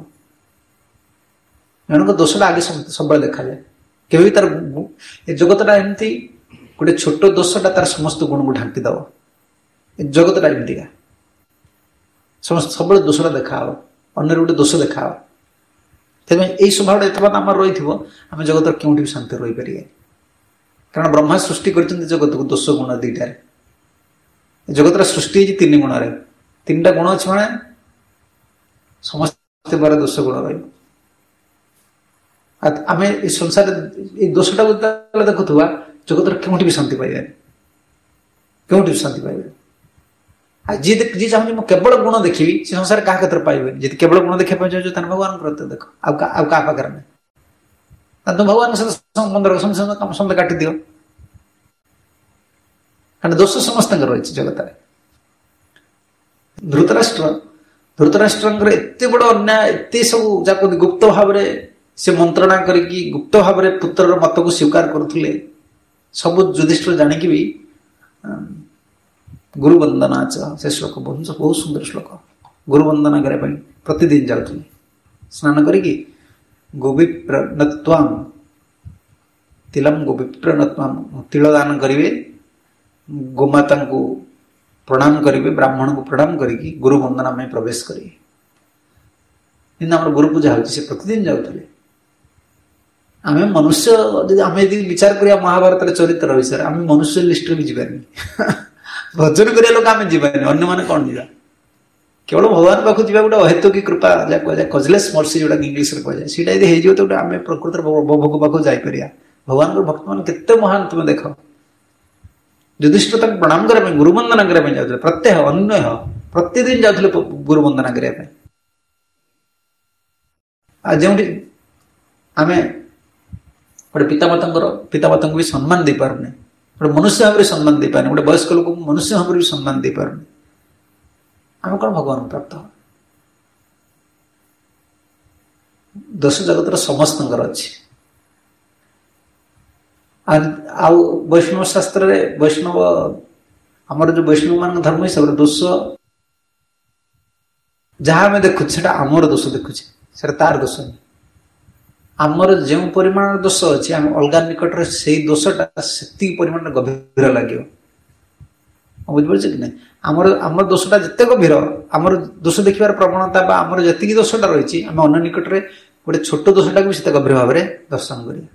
जनक दोषटा आगे सब देखा जाए केवि तार जगतटा एमती गोटे छोट दोषटा तार समस्त गुण को ढांकी दब जगतटा एमतीका समस्त सब दोषटा देखा अन्य गोटे दोष देखा यही स्वभाव एतमान आम रही आम जगत क्यों भी शांति रही पारे कारण ब्रह्मा सृष्टि कर जगत को दोष गुण दुईटार जगत सृष्टि तीन गुण तीन टा गुण अच्छे मैंने समस्त बारे दोष गुण रमें संसार दोषटा देखुवा जगत क्यों भी शांति पाइबा क्यों भी शांति पाइबा जी जी चाहूँ केवल गुण देखी से संसार क्या क्षेत्र पाइबे जी केवल गुण देखा चाहूँ भगवान देख आगे पाखे नहीं तुम भगवान संबंध संबंध काटी दियो कारण दोष समस्त रही जगत धृतराष्ट्र धृतराष्ट्र एत बड़ अन्याय एत सब जहाँ गुप्त भाव से मंत्रणा करके गुप्त भाव पुत्र मत को स्वीकार करुले सब युधिष्ठिर जानिकी भी गुरु वंदना से श्लोक बहुत बहुत सुंदर श्लोक गुरु वंदना करने प्रतिदिन जाऊँ स्नान करी गोविप्र नत्वाम तिलम गोविप्र नत्वाम तिलदान करेंगे गोमाता को प्रणाम करेंगे ब्राह्मण को प्रणाम करके गुरु वंदना में प्रवेश करेंगे आम गुरु पूजा हो प्रतिदिन जाऊे आम मनुष्य आम यदि विचार करिया महाभारत चरित्र विषय आम मनुष्य लिस्ट भी जीवानी भजन करिया लोक आम जीवानी अन्य मैंने कौन जीवा केवल भगवान पाक जा गोटे अहेतु की कृपा जहाँ कह कजलेस मर्सी जो इंग्लीश कहुए सीटा यदि हो तो आम प्रकृत भोग पाक जापर भगवान भक्त मान के महान तुम देख युधिष्ठिर तक प्रणाम करने गुरु वंदना करने जाते प्रत्यह अन्य प्रतिदिन जाते गुरु वंदना करने जो आम गोटे पितामाता पितामाता भी सम्मान दे पारे गोटे मनुष्य भाव में सम्मान दे पारे गोटे वयस्क लोक मनुष्य भाव में भी सम्मान दे पारे आम कौन भगवान प्राप्त हो दोष जगत समस्त अच्छी आउ वैष्णव शास्त्र रे वैष्णव आमर जो वैष्णव मान धर्म हिसाब से दोष जहाँ आम देखु से आमर दोष देखुचे से तार दोष नहीं आमर जो परिमाण दोष अच्छी आम अलग निकट से दोषटा से परिमाण गभीर लगे बुझे कि नहीं आमर आम दोषटा जिते गभीर आमर दोष देखिबार प्रवणता आमर जी दोषटा रही आम अन्य निकट में गोटे छोट दोषटा भी से गभीर भाव में दर्शन करिया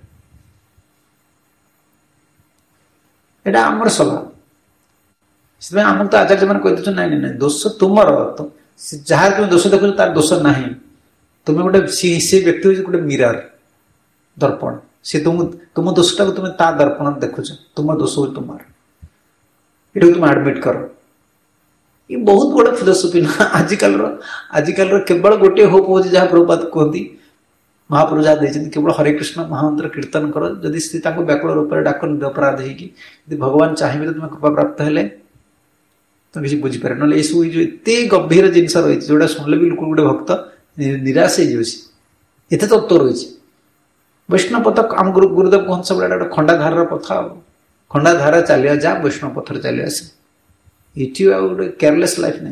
एटा आमर स्वभाव से आम तो आचार्य मैंने कही ना ना दोष तुमर तो जहाँ तुम दोष देखु तार दोष ना तुम्हें गोटे सी व्यक्ति हूँ गोटे मिरर दर्पण सी तुम तुम दोषटा को तुम्हें ता दर्पण देखुच तुम दोष हो तुम ये तुम आडमिट कर ये बहुत बड़ा फिलोसफी ना आजिकल आजिकल केवल गोटे होप हो जहाँ प्रभुपाद कहती महाप्रभु जहाँ देखते केवल हरे कृष्ण महामंत्र कीर्तन कर जदि सी व्याकुल रूप में डाक निरपराध होगी भगवान चाहिए तो तुम्हें कृपा प्राप्त हेले तुम किसी बुझीपारे ना ये सब जो एत गभीर जिनस रही जोटा शुणिले भी लोक गोटे भक्त निराश होते तत्व रही वैष्णव पथ आम गुरु गुरुदेव कहते सब गोटे खंडाधार पथ खंडाधार चलिया जा वैष्णव पथर चली आसे ये गोटे केयरलेस लाइफ नहीं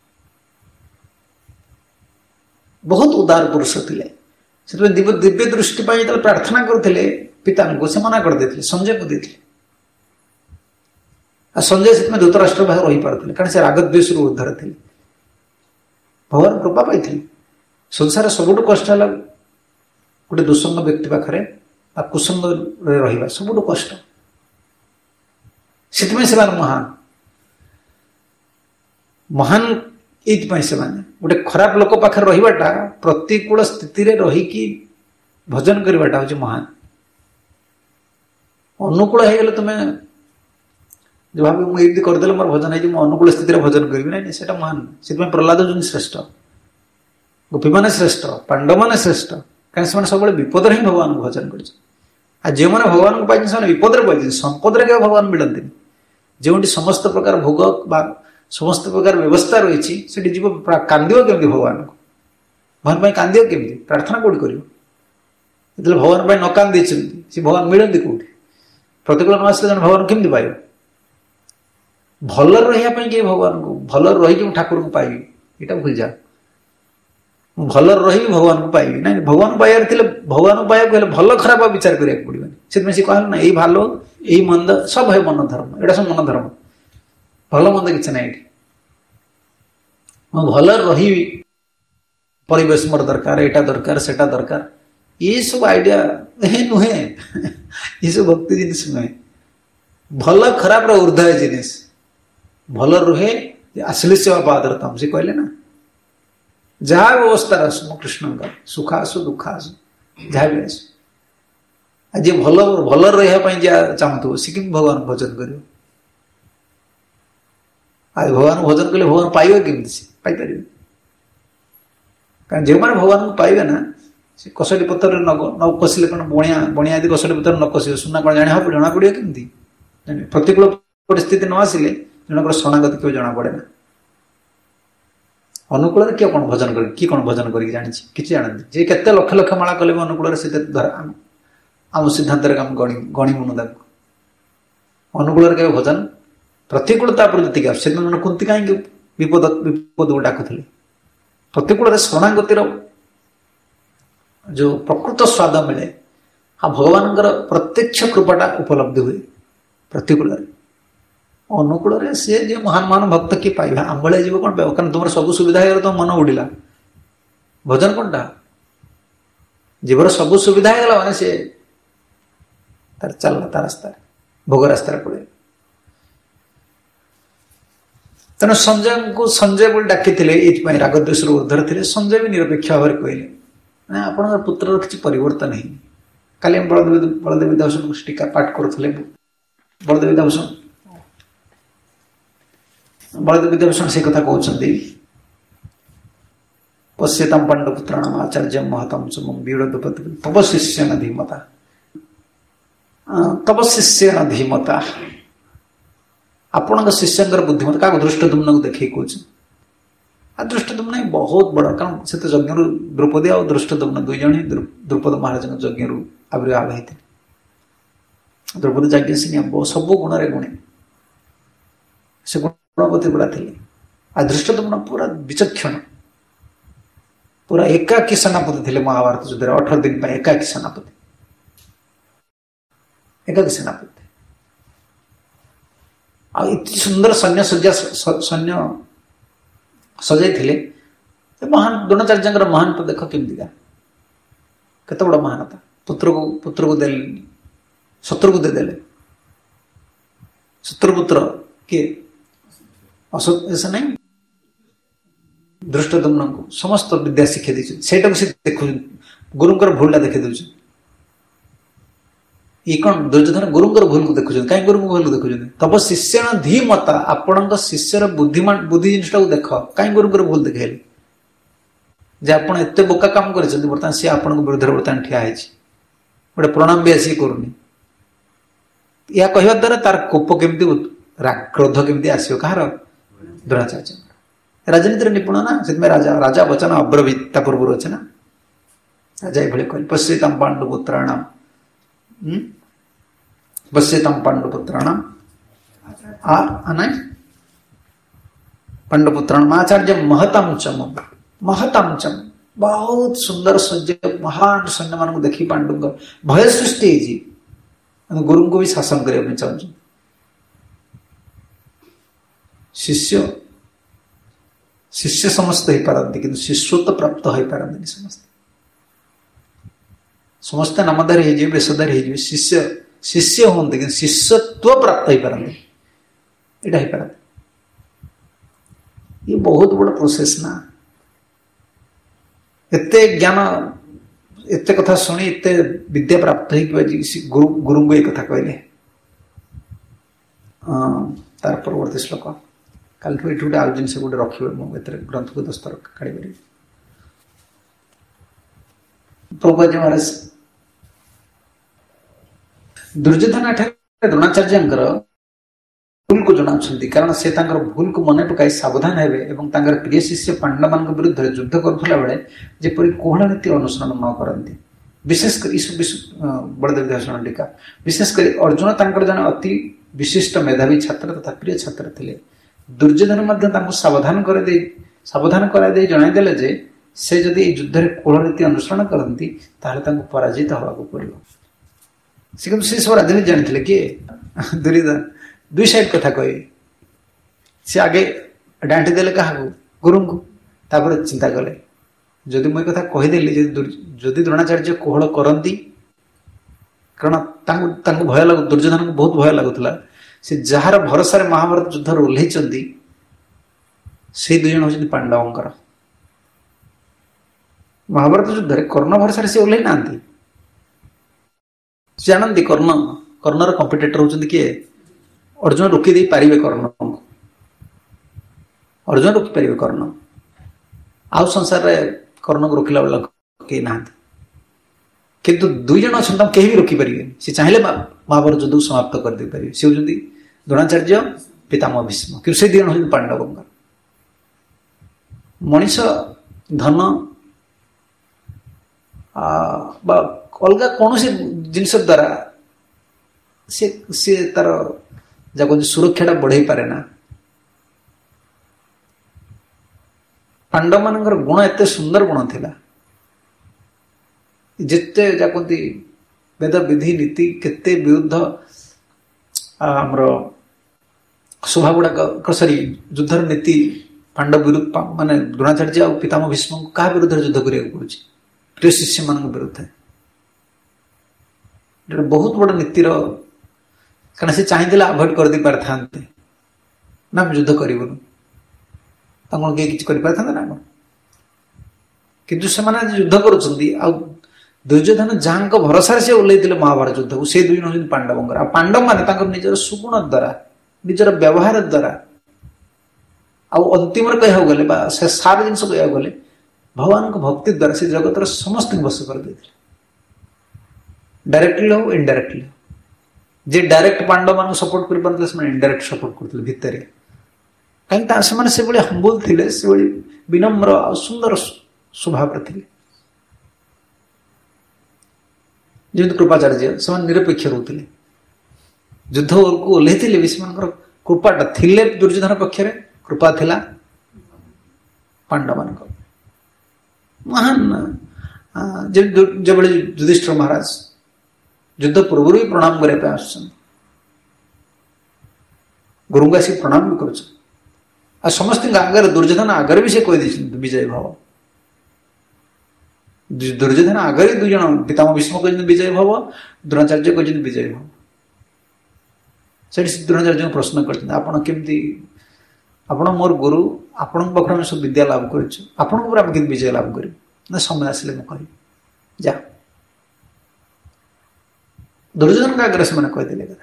बहुत उदार पुरुष थे दिव्य दिव्य दृष्टि प्रार्थना करते पिता को से मना कर देते संजय को देते संजय से धृतराष्ट्र भाव रही पारे कारण से रागद्वेश उद्धार थे भगवान कृपा पाई संसार सबुठ कष्ट है गोटे दुसंग व्यक्ति पाखे कुसंग रहा सबुठ कष्ट से महान महान ये से गोटे खराब लोक पाखे रहा प्रतिकूल स्थिति रे रहीकि भजन करवाटा हूँ महान अनुकूल हो तुम्हें जो भाव मुझे करदे मोर भजन है अनुकूल स्थिति रे भजन करी ना से महान से प्रहलाद जो श्रेष्ठ गोपी मैंने श्रेष्ठ पांडव मैंने श्रेष्ठ कहीं सब विपद ही भगवान को भजन कर जो मैंने भगवान को पाई से विपद पाई संपद के भगवान मिलती जो समस्त प्रकार भोग समस्त प्रकार व्यवस्था रही से जीव कांदिव केमती भगवान को भगवान कांदिव केमती प्रार्थना कौट कर भगवान न कांदी सी भगवान मिलती कौट प्रतिकूल न आसे भगवान केमती पाइब भल रहा किए भगवान को भल रही ठाकुर को पाइबी यहाँ भूल जा भल रही भगवान को पाइबी ना भगवान पाइबार थे भगवान को पाइबा भल खराब विचार करा पड़े से कहल ना यही भालो यही मंद सब है मन धर्म यहाँ सब मन धर्म भल मंद किसी ना ये भल रही परिवेश मोर दरकार एटा दरकार सेटा दरकार ये सब आइडिया नुहे ये सब भक्ति जिनिस नुहे भल खराब ऊर्ध्व जिनिस भल रुहे आसले सेवा पादरता से कहले ना जहाँ व्यवस्था आसु कृष्ण का सुख आसु दुख आसु जहाँ भी आसु आज भल भल रही चाहूँ सी कि भगवान भजन कर आज भगवान भजन कले भगवान पाइबे केमती से पाइपर कारण जो मैंने भगवान को पाइबे ना से कसटी पत्र न कसिले कौन बणिया बणिया आदि कसटी पत्र न कस सुना कौन जाना जना पड़े केमती प्रतिकूल परिस्थिति न आसिले जनक शरणागति क्यों जना पड़े ना अनुकूल किए कौन भजन कर किए कौन भजन कर जानी कि जानते जे केते लक्ष लक्ष माला कले अनुकूल से आम सिद्धांत गणी गणीमुनु अनुकूल के भजन प्रतिकूलता प्रति से कुंती कहीं विपद विपद को डाकुले प्रतिकूल शरणागतिर जो प्रकृत स्वाद मिले हाँ भगवान प्रत्यक्ष कृपाटा उपलब्धि हुए प्रतिकूल अनुकूल सी जो महान महान भक्त किए पाइबा आंबे जीव कौन पाइब कारण तुम सब सुविधा है तुम मन उड़िला भजन कौनटा जीवर सब सुविधा है मैंने सी तार चलला तार रास्ता भोग रास्तार पड़े तेना संजय को संजय बोल डाकी ये रागद्वेश उर्धर थे संजय भी निरपेक्ष भाव में कहले ना आप पुत्र किसी परिवर्तन नहीं काली बलदेव बलदेव विद्याभूषण टीका पाठ करुले बलदेव विद्याभूषण बलदेव विद्याभूषण से कथा कहते पश्यताम पांडुपुत्राणाम आचार्य महतम सुमं वीरद्रुपद तब शिष्य न धीमता तब शिष्य न धीमता आपण शिष्य बुद्धिमत्ता क्या दृष्टदुम्न को देखे कौन आ दृष्टदुम्न बहुत बड़ा कारण से तो यज्ञ द्रौपदी और दृष्टदुम्न दुई जन ही द्रुपद महाराज यज्ञ आविर्भाव होते ଦ୍ରୌପଦୀ ଯାଜ୍ଞସିନୀ ସବୁ ଗୁଣରେ ଗୁଣେ, ସେ ଗୁଣବତୀ ପୁରା ଥିଲେ। ଆଉ ଧୃଷ୍ଟଦ୍ୟୁମ୍ନ ପୁରା ବିଚକ୍ଷଣ, ପୁରା ଏକାକୀ ସେନାପତି ଥିଲେ ମହାଭାରତ ଯୁଦ୍ଧରେ। ଅଠର ଦିନ ପାଇଁ ଏକାକୀ ସେନାପତି, ଏକାକୀ ସେନାପତି। ଆଉ ଏତେ ସୁନ୍ଦର ସୈନ୍ୟ ସଜ୍ଜା ସୈନ୍ୟ ସଜାଇଥିଲେ। ମହାନ ଦ୍ରୋଣାଚାର୍ଯ୍ୟଙ୍କର ମହାନତା ଦେଖ କେମିତିକା, କେତେ ବଡ଼ ମହାନତା। ପୁତ୍ରକୁ ପୁତ୍ରକୁ ଦେଲେନି, ଶତ୍ରୁକୁ ଦେଇଦେଲେ। ଶତ୍ରୁପୁତ୍ର କିଏ? ଅଶୋକ ନାହିଁ, ଧୃଷ୍ଟଦ୍ୟୁମ୍ନଙ୍କୁ ସମସ୍ତ ବିଦ୍ୟା ଶିକ୍ଷା ଦେଇଛନ୍ତି। ସେଇଟାକୁ ସେ ଦେଖୁଛନ୍ତି, ଗୁରୁଙ୍କର ଭୁଲଟା ଦେଖେଇ ଦେଉଛନ୍ତି। ଇଏ କ'ଣ ଦୁର୍ଯ୍ୟୋଧନ ଗୁରୁଙ୍କର ଭୁଲକୁ ଦେଖୁଛନ୍ତି? କାହିଁ ଗୁରୁଙ୍କ ଭୁଲକୁ ଦେଖୁଛନ୍ତି? ତବ ଶିଷ୍ୟଣ ଧୀମତା, ଆପଣଙ୍କ ଶିଷ୍ୟର ବୁଦ୍ଧିମାନ ବୁଦ୍ଧି ଜିନିଷଟାକୁ ଦେଖ। କାହିଁ ଗୁରୁଙ୍କର ଭୁଲ ଦେଖେଇଲେ? ଯେ ଆପଣ ଏତେ ବୋକା କାମ କରିଛନ୍ତି, ବର୍ତ୍ତମାନ ସିଏ ଆପଣଙ୍କ ବିରୁଦ୍ଧରେ ବର୍ତ୍ତମାନ ଠିଆ ହେଇଛି, ଗୋଟେ ପ୍ରଣାମ ବି ଆସିକି କରୁନି। ଏହା କହିବା ଦ୍ୱାରା ତାର କୋପ କେମିତି, କ୍ରୋଧ କେମିତି ଆସିବ? କାହାର? ଦ୍ରୋଣାଚାର୍ଯ୍ୟଙ୍କର। ରାଜନୀତିରେ ନିପୁଣ ନା, ସେଥିପାଇଁ ରାଜା ରାଜା ବଚନ ଅବ୍ରବୀତ ତା ପୂର୍ବରୁ ଅଛି ନା। ରାଜା ଏଭଳି କହିଲେ, ପଶ୍ୟତାମ୍ ପାଣ୍ଡୁପୁତ୍ରାଣାମ୍ ପଶ୍ୟତାମ୍ ପାଣ୍ଡୁପୁତ୍ରାଣାମ୍ ନାଇଁ ପାଣ୍ଡୁପୁତ୍ରାଣାମ୍ ଆଚାର୍ଯ୍ୟ ମହତାମ୍ ଚମ ମହତାମ୍ ଚମ। ବହୁତ ସୁନ୍ଦର ସଜ୍ଜ ମହାନ ସୈନ୍ୟମାନଙ୍କୁ ଦେଖି ପାଣ୍ଡୁଙ୍କ ଭୟ ସୃଷ୍ଟି ହେଇଛି। ଗୁରୁଙ୍କୁ ବି ଶାସନ କରିବା ପାଇଁ ଚାହୁଁଛନ୍ତି। ଶିଷ୍ୟ ଶିଷ୍ୟ ସମସ୍ତେ ହେଇପାରନ୍ତି, କିନ୍ତୁ ଶିଷ୍ୟତ୍ୱ ପ୍ରାପ୍ତ ହେଇପାରନ୍ତିନି ସମସ୍ତେ। ସମସ୍ତେ ନାମଧାରୀ ହେଇଯିବେ, ବେଶଧାରୀ ହେଇଯିବେ, ଶିଷ୍ୟ ଶିଷ୍ୟ ହୁଅନ୍ତି, କିନ୍ତୁ ଶିଷ୍ୟତ୍ୱ ପ୍ରାପ୍ତ ହେଇପାରନ୍ତି। ଏଇଟା ହେଇପାରନ୍ତି। ଇଏ ବହୁତ ବଡ଼ ପ୍ରୋସେସ ନା। ଏତେ ଜ୍ଞାନ, ଏତେ କଥା ଶୁଣି ଏତେ ବିଦ୍ୟା ପ୍ରାପ୍ତ ହେଇକି ଗୁରୁ ଗୁରୁଙ୍କୁ ଏ କଥା କହିଲେ। ତାର ପରବର୍ତ୍ତୀ ଶ୍ଲୋକ, କାଲିଠୁ ଏଠି ଗୋଟେ ଆଉ ଜିନିଷ ଗୋଟେ ରଖିବେ, ମୁଁ ଏଥିରେ ଗ୍ରନ୍ଥକୁ ଦସ୍ତର କାଢ଼ିପାରିବି। ପ୍ରଭୁପାଦ ମହାରାଜ ଦୁର୍ଯ୍ୟୋଧନ ଏଠାରେ ଦ୍ରୋଣାଚାର୍ଯ୍ୟଙ୍କର ଭୁଲକୁ ଜଣାଉଛନ୍ତି, କାରଣ ସେ ତାଙ୍କର ଭୁଲକୁ ମନେ ପକାଇ ସାବଧାନ ହେବେ ଏବଂ ତାଙ୍କର ପ୍ରିୟ ଶିଷ୍ୟ ପାଣ୍ଡବମାନଙ୍କ ବିରୁଦ୍ଧରେ ଯୁଦ୍ଧ କରୁଥିଲା ବେଳେ ଯେପରି କୋହଳ ନୀତି ଅନୁସରଣ ନ କରନ୍ତି। ବିଶେଷ କରି ବଳଦେବ ଦାସନ ଟୀକା, ବିଶେଷ କରି ଅର୍ଜୁନ ତାଙ୍କର ଜଣେ ଅତି ବିଶିଷ୍ଟ ମେଧାବୀ ଛାତ୍ର ତଥା ପ୍ରିୟ ଛାତ୍ର ଥିଲେ। ଦୁର୍ଯ୍ୟୋଧନ ମଧ୍ୟ ତାଙ୍କୁ ସାବଧାନ କରିଦେଇ ସାବଧାନ କରାଇଦେଇ ଜଣାଇଦେଲେ ଯେ ସେ ଯଦି ଏହି ଯୁଦ୍ଧରେ କୋହଳ ନୀତି ଅନୁସରଣ କରନ୍ତି ତାହେଲେ ତାଙ୍କୁ ପରାଜିତ ହେବାକୁ ପଡ଼ିବ। ସେ କିନ୍ତୁ ସେ ସବୁ ରାଜନୀତି ଜାଣିଥିଲେ। କିଏ? ଦୁର୍ଯ୍ୟୋଧନ। ଦୁଇ ସାଇଡ୍ କଥା କହିବେ। ସେ ଆଗେ ଡାଣ୍ଟି ଦେଲେ କାହାକୁ? ଗୁରୁଙ୍କୁ। ତାପରେ ଚିନ୍ତା କଲେ, ଯଦି ମୁଁ ଏ କଥା କହିଦେଲି, ଯଦି ଯଦି ଦ୍ରୋଣାଚାର୍ଯ୍ୟ କୋହଳ କରନ୍ତି, କାରଣ ତାଙ୍କୁ ତାଙ୍କୁ ଭୟ ଲାଗୁ ଦୁର୍ଯ୍ୟୋଧନଙ୍କୁ ବହୁତ ଭୟ ଲାଗୁଥିଲା। ସେ ଯାହାର ଭରସାରେ ମହାଭାରତ ଯୁଦ୍ଧରେ ଓହ୍ଲେଇଛନ୍ତି ସେଇ ଦୁଇ ଜଣ ହେଉଛନ୍ତି ପାଣ୍ଡବଙ୍କର। ମହାଭାରତ ଯୁଦ୍ଧରେ କର୍ଣ୍ଣ ଭରସାରେ ସେ ଓହ୍ଲେଇ ନାହାନ୍ତି। ସେ ଜାଣନ୍ତି କର୍ଣ୍ଣ କର୍ଣ୍ଣର କମ୍ପିଟେଟର ହେଉଛନ୍ତି କିଏ? ଅର୍ଜୁନ ରୋକି ଦେଇ ପାରିବେ କର୍ଣ୍ଣଙ୍କୁ। ଅର୍ଜୁନ ରୋକି ପାରିବେ କର୍ଣ୍ଣ। ଆଉ ସଂସାରରେ କର୍ଣ୍ଣକୁ ରୋକିଲା ବେଳ କେହି ନାହାନ୍ତି। କିନ୍ତୁ ଦୁଇ ଜଣ ଅଛନ୍ତି, ତାଙ୍କୁ କେହି ବି ରୋକିପାରିବେନି। ସେ ଚାହିଁଲେ ମହାଭାରତ ଯୁଦ୍ଧକୁ ସମାପ୍ତ କରିଦେଇପାରିବେ। ସେ ହେଉଛନ୍ତି ଦ୍ରୋଣାଚାର୍ଯ୍ୟ, ପିତାମହ ଭୀଷ୍ମ। କିନ୍ତୁ ସେ ଦୁଇ ଜଣ ହେଉଛନ୍ତି ପାଣ୍ଡବଙ୍କର। ମଣିଷ ଧନ ବା ଅଲଗା କୌଣସି ଜିନିଷ ଦ୍ୱାରା ସେ ସେ ତାର ଯାହା କହନ୍ତି ସୁରକ୍ଷାଟା ବଢ଼େଇ ପାରେ ନା। ପାଣ୍ଡବମାନଙ୍କର ଗୁଣ ଏତେ ସୁନ୍ଦର ଗୁଣ ଥିଲା, ଯେତେ ଯାହା କହନ୍ତି ବେଦ ବିଧି ନୀତି କେତେ ବିରୁଦ୍ଧ ଆମର ସ୍ୱଭାବ ଗୁଡ଼ାକ ସରି ଯୁଦ୍ଧର ନୀତି ପାଣ୍ଡବ ବିରୁଦ୍ଧ ମାନେ ଦ୍ରୋଣାଚାର୍ଯ୍ୟ ଆଉ ପିତାମହ ଭୀଷ୍ମଙ୍କୁ କାହା ବିରୁଦ୍ଧରେ ଯୁଦ୍ଧ କରିବାକୁ ପଡୁଛି? ପ୍ରିୟ ଶିଷ୍ୟମାନଙ୍କ ବିରୁଦ୍ଧରେ। ଏଟା ବହୁତ ବଡ଼ ନୀତିର, କାରଣ ସେ ଚାହିଁଥିଲେ ଆଭଏଡ୍ କରିଦେଇ ପାରିଥାନ୍ତେ ନା, ଆମେ ଯୁଦ୍ଧ କରିବୁନି, ତାଙ୍କୁ କେହି କିଛି କରିପାରିଥାନ୍ତେ ନା କ'ଣ? କିନ୍ତୁ ସେମାନେ ଯୁଦ୍ଧ କରୁଛନ୍ତି। ଆଉ ଦୁର୍ଯ୍ୟୋଧନ ଯାହାଙ୍କ ଭରସାରେ ସେ ଓହ୍ଲେଇଥିଲେ ମହାଭାରତ ଯୁଦ୍ଧକୁ, ସେ ଦୁଇ ଜଣ ହେଉଛନ୍ତି ପାଣ୍ଡବଙ୍କର। ଆଉ ପାଣ୍ଡବମାନେ ତାଙ୍କର ନିଜର ସୁଗୁଣ ଦ୍ୱାରା, ନିଜର ବ୍ୟବହାର ଦ୍ୱାରା, ଆଉ ଅନ୍ତିମରେ କହିବାକୁ ଗଲେ ବା ସେ ସାର ଜିନିଷ କହିବାକୁ ଗଲେ ଭଗବାନଙ୍କ ଭକ୍ତି ଦ୍ୱାରା ସେ ଜଗତର ସମସ୍ତଙ୍କୁ ବଶ କରିଦେଇଥିଲେ, ଡାଇରେକ୍ଟଲି ହଉ ଇନଡାଇରେକ୍ଟଲି ହଉ। ଯେ ଡାଇରେକ୍ଟ ପାଣ୍ଡବମାନଙ୍କୁ ସପୋର୍ଟ କରିପାରୁଥିଲେ, ସେମାନେ ଇନଡାଇରେକ୍ଟ ସପୋର୍ଟ କରୁଥିଲେ ଭିତରେ। କାହିଁକି? ସେମାନେ ସେଭଳି ହମ୍ବୁଲ ଥିଲେ, ସେଭଳି ବିନମ୍ର ଆଉ ସୁନ୍ଦର ସ୍ୱଭାବରେ ଥିଲେ। ଯେମିତି କୃପାଚାର୍ଯ୍ୟ, ସେମାନେ ନିରପେକ୍ଷ ରହୁଥିଲେ। ଯୁଦ୍ଧ କୁ ଓହ୍ଲେଇଥିଲେ ବି ସେମାନଙ୍କର କୃପାଟା ଥିଲେ ଦୁର୍ଯ୍ୟୋଧନ ପକ୍ଷରେ, କୃପା ଥିଲା ପାଣ୍ଡବମାନଙ୍କ। ମହାନ ଯେଭଳି ଯୁଧିଷ୍ଠିର ମହାରାଜ ଯୁଦ୍ଧ ପୂର୍ବରୁ ବି ପ୍ରଣାମ କରିବା ପାଇଁ ଆସୁଛନ୍ତି, ଗୁରୁଙ୍କୁ ଆସିକି ପ୍ରଣାମ ବି କରୁଛନ୍ତି। ଆଉ ସମସ୍ତଙ୍କ ଆଗରେ, ଦୁର୍ଯ୍ୟୋଧନ ଆଗରେ ବି ସେ କହିଦେଇଛନ୍ତି ବିଜୟ ଭବ। ଦୁର୍ଯ୍ୟୋଧନ ଆଗରେ ଦୁଇ ଜଣ, ପିତାମହ ଭୀଷ୍ମ କହିଛନ୍ତି ବିଜୟ ଭବ, ଦ୍ରୋଣାଚାର୍ଯ୍ୟ କହିଛନ୍ତି ବିଜୟ ଭବ। ସେଠି ଦ୍ରୋଣାଚାର୍ଯ୍ୟଙ୍କୁ ପ୍ରଶ୍ନ କରିଛନ୍ତି, ଆପଣ କେମିତି, ଆପଣ ମୋର ଗୁରୁ, ଆପଣଙ୍କ ପାଖରୁ ଆମେ ସବୁ ବିଦ୍ୟା ଲାଭ କରିଛୁ, ଆପଣଙ୍କ ଉପରେ ଆମେ କେମିତି ବିଜୟ ଲାଭ କରିବୁ? ନା ସମୟ ଆସିଲେ ମୁଁ କହିବି, ଯା। ଦୁର୍ଯ୍ୟୋଧନଙ୍କ ଆଗରେ ସେମାନେ କହିଦେଲେ କଥା।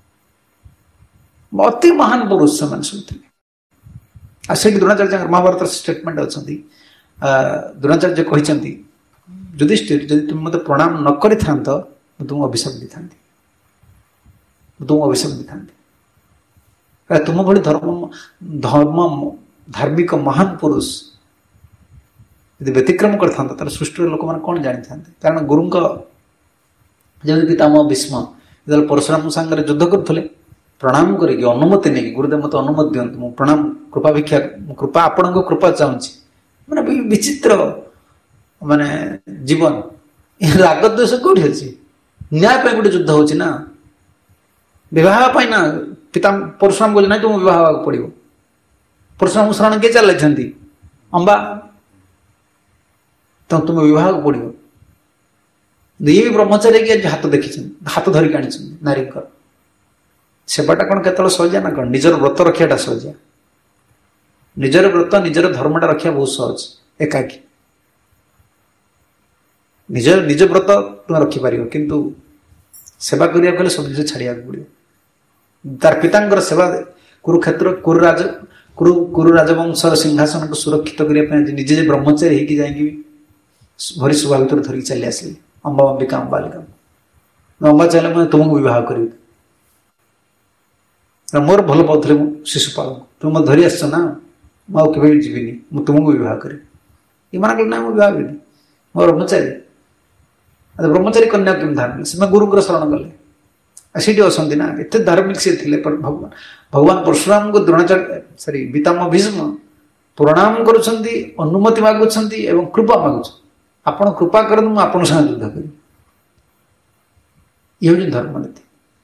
ଅତି ମହାନ ପୁରୁଷ ସେମାନେ ସବୁ ଥିଲେ। ଆଉ ସେଇଠି ଦ୍ରୋଣାଚାର୍ଯ୍ୟଙ୍କର ମହାଭାରତର ଷ୍ଟେଟମେଣ୍ଟ ଅଛନ୍ତି, ଦ୍ରୋଣାଚାର୍ଯ୍ୟ କହିଛନ୍ତି, ଯୁଧିଷ୍ଠିର ଯଦି ତୁମେ ମୋତେ ପ୍ରଣାମ ନ କରିଥାନ୍ତ ମୁଁ ତୁମକୁ ଅଭିଶାପ ଦେଇଥାନ୍ତି, ମୁଁ ତୁମକୁ ଅଭିଶାପ ଦେଇଥାନ୍ତି। ତୁମ ଭଳି ଧର୍ମ ଧର୍ମ ଧାର୍ମିକ ମହାନ ପୁରୁଷ ଯଦି ବ୍ୟତିକ୍ରମ କରିଥାନ୍ତା ତାହେଲେ ସୃଷ୍ଟିର ଲୋକମାନେ କ'ଣ ଜାଣିଥାନ୍ତେ? କାରଣ ଗୁରୁଙ୍କ ଯେମିତି ପିତାମହ ଭୀଷ୍ମ ଯେତେବେଳେ ପରଶୁରାମଙ୍କ ସାଙ୍ଗରେ ଯୁଦ୍ଧ କରୁଥିଲେ, ପ୍ରଣାମ କରିକି ଅନୁମତି ନେଇକି, ଗୁରୁଦେବ ମୋତେ ଅନୁମତି ଦିଅନ୍ତୁ, ମୁଁ ପ୍ରଣାମ କୃପା ଭିକ୍ଷା, ମୁଁ କୃପା ଆପଣଙ୍କ କୃପା ଚାହୁଁଛି। ମାନେ ବିଚିତ୍ର ମାନେ ଜୀବନ, ରାଗ ଦ୍ୱେଷ କୋଉଠି ଅଛି? ନ୍ୟାୟ ପାଇଁ ଗୋଟେ ଯୁଦ୍ଧ ହଉଛି ନା, ବିବାହ ପାଇଁ ନା। ପିତା ପରଶୁରାମ କହୁଛି ନାଇଁ ତୁମକୁ ବିବାହ ହେବାକୁ ପଡ଼ିବ। ପରଶୁରାମ ଶରଣ କିଏ ଚାଲିଛନ୍ତି? ଅମ୍ବା। ତ ତୁମେ ବିବାହକୁ ପଡ଼ିବ। ଇଏ ବି ବ୍ରହ୍ମଚାରୀ କି ହାତ ଦେଖିଛନ୍ତି, ହାତ ଧରିକି ଆଣିଛନ୍ତି ନାରୀଙ୍କର। ସେବାଟା କ'ଣ କେତେବେଳେ ସହଜିଆ ନା କ'ଣ? ନିଜର ବ୍ରତ ରଖିବାଟା ସହଜିଆ। ନିଜର ବ୍ରତ ନିଜର ଧର୍ମଟା ରଖିବା ବହୁତ ସହଜ। ଏକାକି ନିଜ ନିଜ ବ୍ରତ ତୁମେ ରଖିପାରିବ, କିନ୍ତୁ ସେବା କରିବାକୁ ହେଲେ ସବୁ ଜିନିଷ ଛାଡ଼ିବାକୁ ପଡ଼ିବ। ତାର ପିତାଙ୍କର ସେବା, କୁରୁକ୍ଷେତ୍ର କୁରୁ ରାଜ କୁରୁ କୁରୁ ରାଜବଂଶର ସିଂହାସନକୁ ସୁରକ୍ଷିତ କରିବା ପାଇଁ ନିଜେ ଯେ ବ୍ରହ୍ମଚାରୀ ହେଇକି ଯାଇକି ଭରି ସଭା ଭିତରେ ଧରିକି ଚାଲି ଆସିଲେ, ଅମ୍ବା ଅମ୍ବିକା ଅମ୍ବାଲିକା। ଅମ୍ବା ଚାହିଁଲେ ମୁଁ ତୁମକୁ ବିବାହ କରିବି, ମୋର ଭଲ ପାଉଥିଲେ ମୁଁ ଶିଶୁପାଳଙ୍କୁ, ତୁମେ ମୋତେ ଧରି ଆସିଛ ନା, ମୁଁ ଆଉ କେବେ ବି ଯିବିନି, ମୁଁ ତୁମକୁ ବିବାହ କରିବି। ଏମାନେ କହିଲେ ନା ମୁଁ ବିବାହ ହେବିନି, ମୋ ବ୍ରହ୍ମଚାରୀ। ବ୍ରହ୍ମଚାରୀ କନ୍ୟା କେମିତି ଧାର୍ମିକ? ସେମାନେ ଗୁରୁଙ୍କର ଶରଣ ଗଲେ। ଆଉ ସେଇଠି ଅଛନ୍ତି ନା, ଏତେ ଧାର୍ମିକ ସେ ଥିଲେ। ଭଗବାନ ଭଗବାନ ପରଶୁରାମଙ୍କୁ ଦ୍ରୋଣାଚାର୍ଯ୍ୟ ସରି ପିତାମହ ଭୀଷ୍ମ ପ୍ରଣାମ କରୁଛନ୍ତି, ଅନୁମତି ମାଗୁଛନ୍ତି ଏବଂ କୃପା ମାଗୁଛନ୍ତି। ଆପଣ କୃପା କରନ୍ତୁ, ମୁଁ ଆପଣଙ୍କ ସାଙ୍ଗେ ଯୁଦ୍ଧ କରିବି। ଇଏ ହେଉଛି ଧର୍ମନୀତି।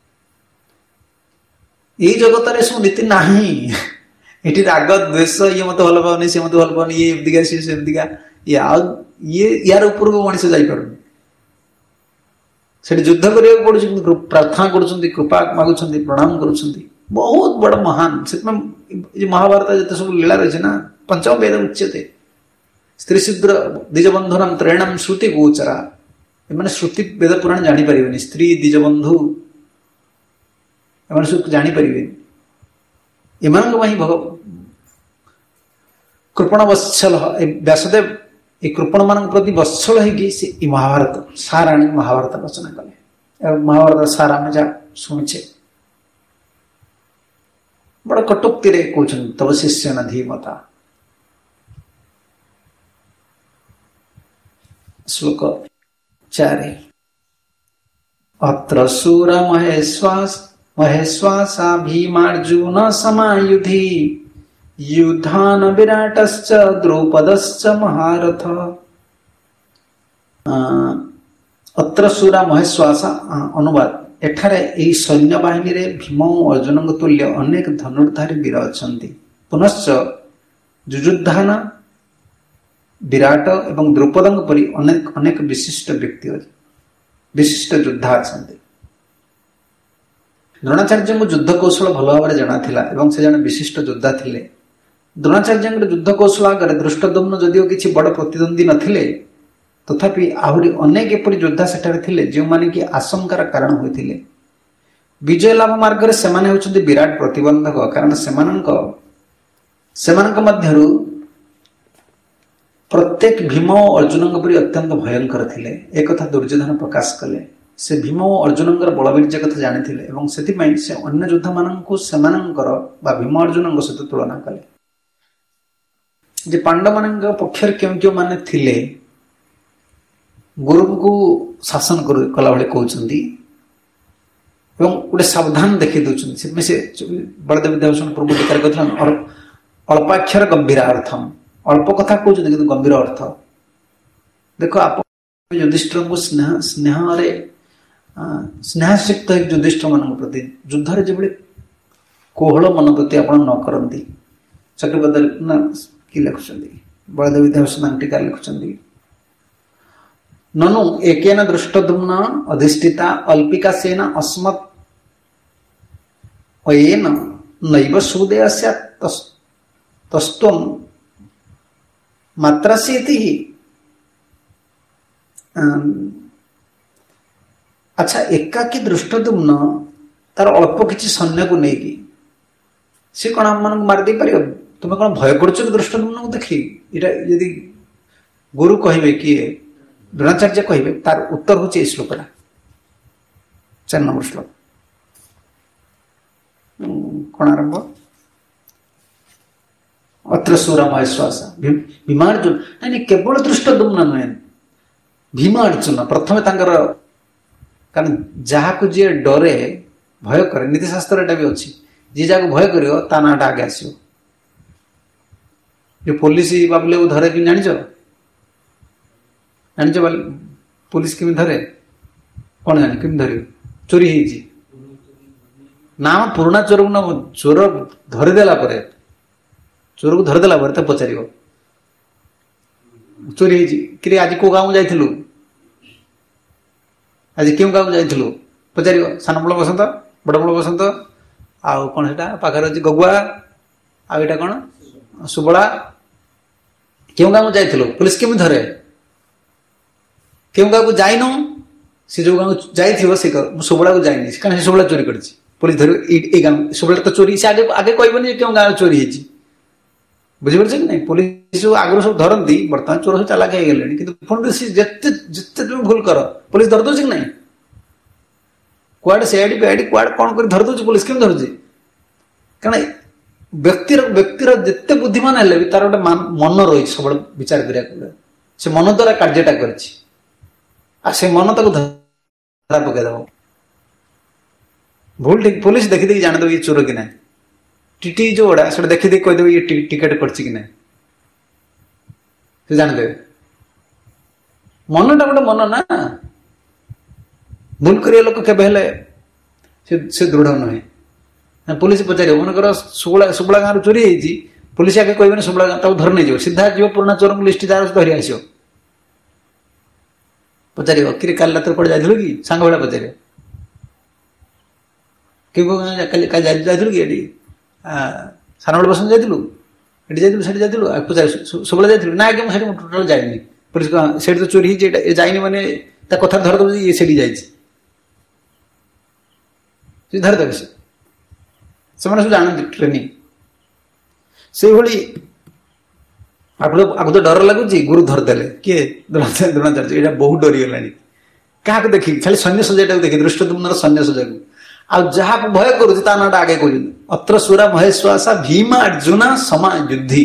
ଏଇ ଜଗତରେ ସବୁ ନୀତି ନାହିଁ। ଏଠି ରାଗ ଦ୍ୱେଷ, ଇଏ ମତେ ଭଲ ପାଉନି, ସିଏ ମତେ ଭଲ ପାଉନି, ଇଏ ଏମିତିକା ସିଏ ସେମିତିକା, ଇଏ ଆଉ ଇଏ ୟାର ଉପରକୁ ମଣିଷ ଯାଇପାରୁନି। ସେଠି ଯୁଦ୍ଧ କରିବାକୁ ପଡୁଛି, କିନ୍ତୁ ପ୍ରାର୍ଥନା କରୁଛନ୍ତି, କୃପା ମାଗୁଛନ୍ତି, ପ୍ରଣାମ କରୁଛନ୍ତି। ବହୁତ ବଡ ମହାନ। ସେଥିପାଇଁ ମହାଭାରତ ଯେତେ ସବୁ ଲୀଳା ରହିଛି ନା, ପଞ୍ଚମ ବେଦ ଉଚ୍ୟତେ ସ୍ତ୍ରୀ ଶୂଦ୍ର ଦ୍ୱିଜବନ୍ଧୁନାମ ତ୍ରୟଣାମ ଶ୍ରୁତି ଗୋଚରା। ଏମାନେ ଶ୍ରୁତି ବେଦ ପୁରାଣ ଜାଣିପାରିବେନି, ସ୍ତ୍ରୀ ଦ୍ୱିଜବନ୍ଧୁ ଏମାନେ ସବୁ ଜାଣିପାରିବେନି। ଏମାନଙ୍କ ପାଇଁ ଭଗ କୃପଣ ବତ୍ସଳ ବ୍ୟାସଦେବ ଏ କୃପଣ ମାନଙ୍କ ପ୍ରତି ବତ୍ସଳ ହେଇକି ସେ ଏ ମହାଭାରତ ସାର ଆଣି ମହାଭାରତ ରଚନା କଲେ। ଏବଂ ମହାଭାରତ ସାର ଆମେ ଯାହା ଶୁଣିଛେ ବଡ କଟୁକ୍ତିରେ କହୁଛନ୍ତି, ତବ ଶିଷ୍ୟ ନ ଧୀମତା। ଶ୍ଲୋକ ଚାରି। ଅତ୍ର ସୁର ମହେଶ୍ୱାସ ମହେଶ୍ୱାସା ଭୀମାର୍ଜୁନ ସମାୟୁଧି युद्धान विराटश्च द्रौपदश्च महारथ। अत्र सुरा महेश्वासा अनुवाद। एठारे एही सैन्य बाहिनी रे भीम और अर्जुन तुल्य अनेक धनुर्धारी वीर अछंती। पुनश्च जुजुद्धान विराट एवं द्रौपदଙ୍କ परि अनेक अनेक विशिष्ट व्यक्ति विशिष्ट योद्धा अछंती। द्रोणाचार्य को युद्ध कौशल भल भाव जना थिला एवं से जने विशिष्ट योद्धा थिले। द्रोणाचार्य युद्ध कौशल आगे दृष्टद्युम्न जदिओ किसी बड़ प्रतिद्वंदी नथिले, तथापि आहरी अनेक एपरि योद्धा सेठारे थिले जे माने कि आशंकार कारण होइथिले। विजय लाभ मार्ग रे सेमाने होचंदी विराट प्रतिबंधक, कारण सेमानंक सेमानंक मध्यरु प्रत्येक भीम और अर्जुनंक परि अत्यंत भयंकर थिले। एक कथा दुर्योधन प्रकाश कले। से भीम और अर्जुनंकर बलवीर्य कथा जानिथिले एवं सेथिपई से अन्य योद्धा माननकु सेमानंकर बा भीम अर्जुनंक सहित तुलना कले। जे पांडव मानक पक्षर क्यों क्यों माने थिले गुरु को शासन कला भाई कहते गोटे सावधान देखी दौरान से बलदेव विद्याभूषण पूर्व टीकार कहते अल्पाक्षर गंभीर अर्थम अल्प कथा कहते कि गंभीर अर्थ देख आप युधिष्ठिर को स्नेह स्नेह स्नेहासिक्त युधिष्ठिर मान प्रति युद्ध जो कोहल मनोवृत्ति आप न करती चक्रवर्ती कि लिखुं बलदेव विद्याभूषण टीका लिखुं ननु एकेन दृष्टद्युम्न अधिष्ठिता अल्पिका सेन अस्मत् अयेन नैव सुदेय स्यात् तस्त्वं मात्रासीति ही। अच्छा एकाकी दृष्टद्युम्न तार अल्प किसी सैन्य को लेकिन सी कौन आम मान मारिदे पार तुम्हें कौन भय कर दृष्टद्युम्न को देखी इटा यदि गुरु कहे किए द्रोणाचार्य कहे तार उत्तर हूँ ये श्लोकटा चार नंबर श्लोक कौन आरंभ अत्र सूरमहेश्वास भीमार्जुन नहीं केवल दृष्टद्युम्न नुहे भीमार्जुन प्रथम कारण जहाँ को जी डरे भय करे नीतिशास्त्र एटा भी अच्छी जी जहाँ भय कर ता नाटा आगे आस पुलिस बाबुले धरे कि जान जान पुलिस केमी धरे कौन जाने केमी धर चोरी होती ना पुराना चोर को ना चोर धरीदेला चोर को धरीदेला पचार चोरी होती आज कौ गाँव जाइलु आज क्यों गाँव जाइलु पचार सान बड़ बसंत बड़ बड़ बसंत आउ कौन से पाखे अच्छी गगुआ आईटा कौन सुबला क्यों गाँव जाइलु पुलिस केमी धरे क्यों गाँव को जाइन सी जो गाँव जाइए सुबला को जाइनी कहीं सुबला चोरी कर पुलिस धर गाँव सुबला तो चोरी से आगे आगे कहबनी क्यों गाँव चोरी होती बुझीपार कि नहीं पुलिस आगुरी सब धरती बर्तमान चोर सब चालाक हो गले कि पुणी जिते जिते तुम भूल कर पुलिस धर दे कि नहीं कुआड़े सीआईडी पीआईडी कुआड़े कौन कर धर दे पुलिस क्यों धरुचे कारण व्यक्तिर व्यक्तिर जिते बुद्धिमान है भी तार गोटे मन रही सब विचार करा से मन द्वारा कार्यटा कर मन ताक धरा पकईदेव भूल ठीक पुलिस देखी देखी जान ये चोर कि ना टीटी जो गुड़ा से देखी देखी कहीदेव ये टिकेट करछि कि ना जानदे मनटा गोटे मन ना भूल कर लोक के से दृढ़ नुहे पुलिस पचार मन कर सुबला सुबला गाँव चोरी होती पुलिस आगे कहबे सुबला गाँव धर नहीं सीधा जीव पुराना चोर को लिस्ट जार धरी आस पचार कि काल रात पड़े जाइलु कि सांग भाया पचार क्यों जाइलु कि सानबड़ बसंत जाइलु ये जाइलु से जाइलु पचार सुबला जाइलु ना आगे मुझे टोटाल जाइनी पुलिस से तो चोरी ही जाइनी माने कथा धर दे ये से जाइए धरदेवे से सब जानते ट्रेनिंग से भाई आपको तो डर लगुच गुरु धरदेले किए द्रोणाचार्य यहाँ बहुत डरीगला क्या देखिए खाली सैन्य सजाटा देखिए दृष्टद्युम्न सैन्य सजा को आ जहाँ भय करुता नाटा आगे कह अत्र सुरा महेश्वासा भीम अर्जुन समा युद्धि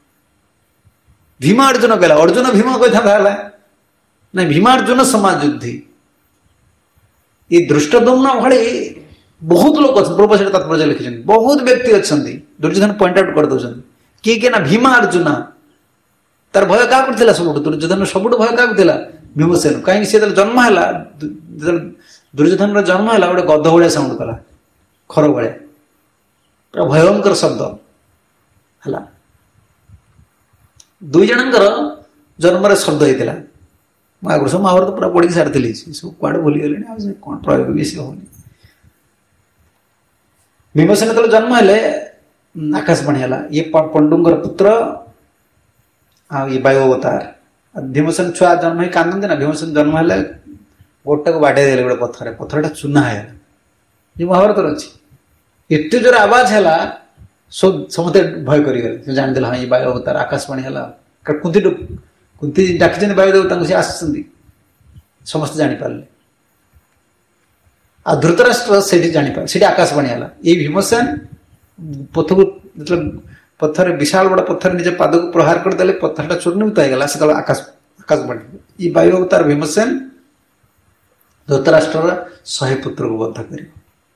भीम अर्जुन कहला अर्जुन भीम कही था ना भीमार्जुन समा युद्धि ये दृष्टद्युम्न भाई बहुत लोग अच्छे तात्पर्य लिखिं बहुत व्यक्ति अच्छा दुर्योधन पॉइंट आउट कर दौरान किए किए ना भीम अर्जुन तार भय क्या करता सब दुर्योधन सब भय क्या भीमसेन कहीं सी जन्म है दुर्योधन जन्म है गोटे गध भाया साउंड कला खर भाया पूरा भयंकर शब्द है दुई जनकर जन्म शब्द होता मैं आगुरी सब महाभारत पूरा पढ़ी सारी सब कुआड़े भूलीगले कौन प्रयोग भी सी होनी भीमसेन जो जन्म है आकाशवाणी है ये पंडुंगर पुत्र आ ये वायु अवतार भीमसेन छुआ जन्म ही कांदते ना भीमसेन जन्म है गोटे को बाड़े देले गोटे पथर पथरटा चूना है ये महाभारत अच्छी एत जोर आवाज है सब समस्त भय कर जानदे हाँ ये वायु अवतार आकाशवाणी है कुंती कुंती डाकी वायुदेव सी आस समस्त जापारे आ धृतराष्ट्र से जापारे से आकाशवाणी है ये भीमसेन पथ को मतलब पत्थर विशाल बड़ा पत्थर निज पाद को प्रहार करदे पत्थरटा चूर्णित होगा से आकाश आकाशवाणी ये वायु अवतार भीमसेन धृतराष्ट्र शहे पुत्र को बद्ध कर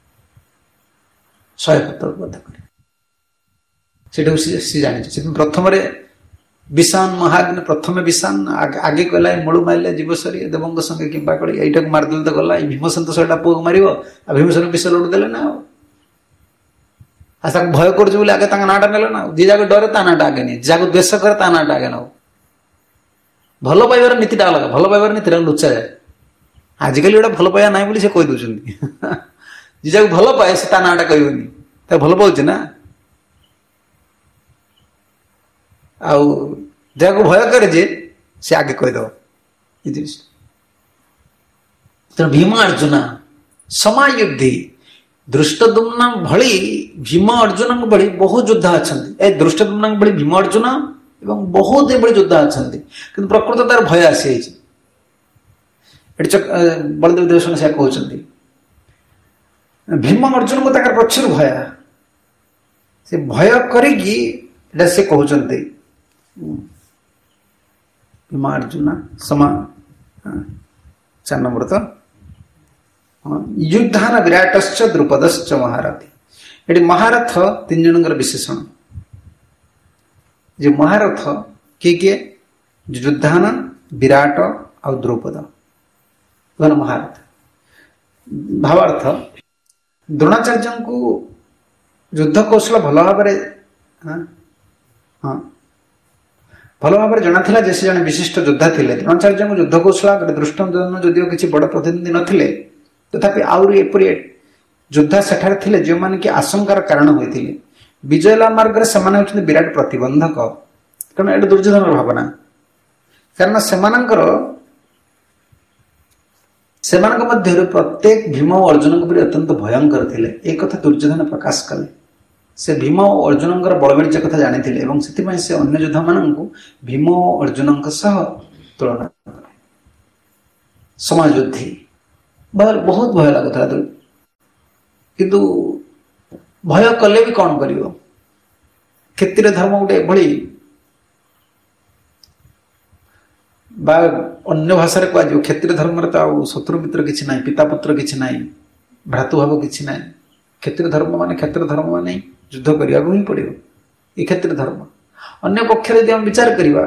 ଶହେ ପତ୍ର ବଧ କରି ସେଟାକୁ ସି ଜାଣିଛି। ସେ ପ୍ରଥମରେ ବିଷାନ ମହାଗ୍ନି ପ୍ରଥମେ ବିଷାନ ଆଗେ କହିଲା ମୂଳୁ ମାରିଲେ ଜୀବସରୀ ଦେବଙ୍କ ସଙ୍ଗେ କିମ୍ବା କଳି ଏଇଟାକୁ ମାରିଦେଲେ ତ ଗଲା। ଏଇ ଭୀମସେନ ତ ଶହେଟା ପୁଅକୁ ମାରିବ ଆଉ ଭୀମସେନ ବିଷ ଲୋଡ଼ି ଦେଲେ ନା ଆଉ ଆଉ ତାକୁ ଭୟ କରୁଛି ବୋଲି ଆଗେ ତାଙ୍କ ନାଁଟା ନେଲେ ନା ଆଉ। ଯିଏ ଯାକୁ ଡରେ ତା ନାଁଟା ଆଗେ ନିଏ, ଯାହାକୁ ଦ୍ୱେଷ କରେ ତା ନାଁଟା ଆଗେ ନେବ। ଭଲ ପାଇବାର ନୀତିଟା ଅଲଗା, ଭଲ ପାଇବାର ନୀତିଟା ଲୁଚାଯାଏ। ଆଜିକାଲି ଗୋଟେ ଭଲ ପାଇବା ନାହିଁ ବୋଲି ସେ କହି ଦଉଛନ୍ତି। ଯିଏ ଯାକୁ ଭଲ ପାଏ ସେ ତା ନାଁଟା କହିବନି, ତାକୁ ଭଲ ପାଉଛି ନା। ଆଉ ଯାହାକୁ ଭୟ କରେ ଯେ ସେ ଆଗେ କହିଦବ ଏ ଜିନିଷ। ତେଣୁ ଭୀମ ଅର୍ଜୁନ ସମାୟୁଦ୍ଧି ଦୃଷ୍ଟଦ୍ୟୁମ୍ନ ଭଳି ଭୀମ ଅର୍ଜୁନଙ୍କ ଭଳି ବହୁ ଯୋଦ୍ଧା ଅଛନ୍ତି। ଏ ଦୃଷ୍ଟଦ୍ୟୁମ୍ନଙ୍କ ଭଳି ଭୀମ ଅର୍ଜୁନ ଏବଂ ବହୁତ ଏଭଳି ଯୋଦ୍ଧା ଅଛନ୍ତି, କିନ୍ତୁ ପ୍ରକୃତ ତାର ଭୟ ଆସିଯାଇଛି। ଏଠି ବଳଦେବ ଦେବସେନ ସେ କହୁଛନ୍ତି ଭୀମ ଅର୍ଜୁନଙ୍କୁ ତାଙ୍କର ପ୍ରଚୁର ଭୟ, ସେ ଭୟ କରିକି ଏଟା ସେ କହୁଛନ୍ତି ଭୀମ ଅର୍ଜୁନ ସମା ଚାର ନମ୍ବର ତ ଯୁଦ୍ଧାନ ବିରାଟଶ୍ଚ ଦ୍ରୁପଦଶ୍ଚ ମହାରଥୀ। ଏଠି ମହାରଥ ତିନି ଜଣଙ୍କର ବିଶେଷଣ। ଯେ ମହାରଥ କିଏ କିଏ? ଯୁଦ୍ଧାନ, ବିରାଟ ଆଉ ଦ୍ରୌପଦ ମହାରଥ। ଭାବାର୍ଥ ଦ୍ରୋଣାଚାର୍ଯ୍ୟଙ୍କୁ ଯୁଦ୍ଧ କୌଶଳ ଭଲ ଭାବରେ ହଁ ଭଲ ଭାବରେ ଜଣାଥିଲା ଯେ ସେ ଜଣେ ବିଶିଷ୍ଟ ଯୋଦ୍ଧା ଥିଲେ। ଦ୍ରୋଣାଚାର୍ଯ୍ୟଙ୍କୁ ଯୁଦ୍ଧ କୌଶଳ ଦୃଷ୍ଟଦ୍ୟୁମ୍ନ ଯଦିଓ କିଛି ବଡ଼ ପ୍ରତିନିଧି ନଥିଲେ, ତଥାପି ଆହୁରି ଏପରି ଯୋଦ୍ଧା ସେଠାରେ ଥିଲେ ଯେଉଁମାନେ କି ଆଶଙ୍କାର କାରଣ ହୋଇଥିଲେ। ବିଜୟ ଲାଭ ମାର୍ଗରେ ସେମାନେ ହେଉଛନ୍ତି ବିରାଟ ପ୍ରତିବନ୍ଧକ। କାରଣ ଏଇଟା ଦୁର୍ଯ୍ୟୋଧନର ଭାବନା, କାରଣ ସେମାନଙ୍କର ସେମାନଙ୍କ ମଧ୍ୟରୁ ପ୍ରତ୍ୟେକ ଭୀମ ଓ ଅର୍ଜୁନଙ୍କ ପରି ଅତ୍ୟନ୍ତ ଭୟଙ୍କର ଥିଲେ। ଏ କଥା ଦୁର୍ଯ୍ୟୋଧନ ପ୍ରକାଶ କଲେ। ସେ ଭୀମ ଓ ଅର୍ଜୁନଙ୍କର ବଳବୀର୍ଯ୍ୟ କଥା ଜାଣିଥିଲେ ଏବଂ ସେଥିପାଇଁ ସେ ଅନ୍ୟ ଯୋଦ୍ଧାମାନଙ୍କୁ ଭୀମ ଓ ଅର୍ଜୁନଙ୍କ ସହ ତୁଳନା କଲେ। ସମାଯୁଦ୍ଧି ବହୁତ ଭୟ ଲାଗୁଥିଲା, କିନ୍ତୁ ଭୟ କଲେ ବି କଣ କରିବ? କ୍ଷତ୍ରିୟ ଧର୍ମ ଗୋଟେ ଏଭଳି, ବା ଅନ୍ୟ ଭାଷାରେ କୁହାଯିବ କ୍ଷତ୍ରିୟ ଧର୍ମରେ ତ ଆଉ ଶତ୍ରୁ ମିତ୍ର କିଛି ନାହିଁ, ପିତା ପୁତ୍ର କିଛି ନାହିଁ, ଭ୍ରାତୃଭାବ କିଛି ନାହିଁ। କ୍ଷତ୍ରିୟ ଧର୍ମ ମାନେ କ୍ଷତ୍ରିୟ ଧର୍ମ ମାନେ ଯୁଦ୍ଧ କରିବାକୁ ହିଁ ପଡ଼ିବ, ଏ କ୍ଷତ୍ରିୟ ଧର୍ମ। ଅନ୍ୟ ପକ୍ଷରେ ଯଦି ଆମେ ବିଚାର କରିବା,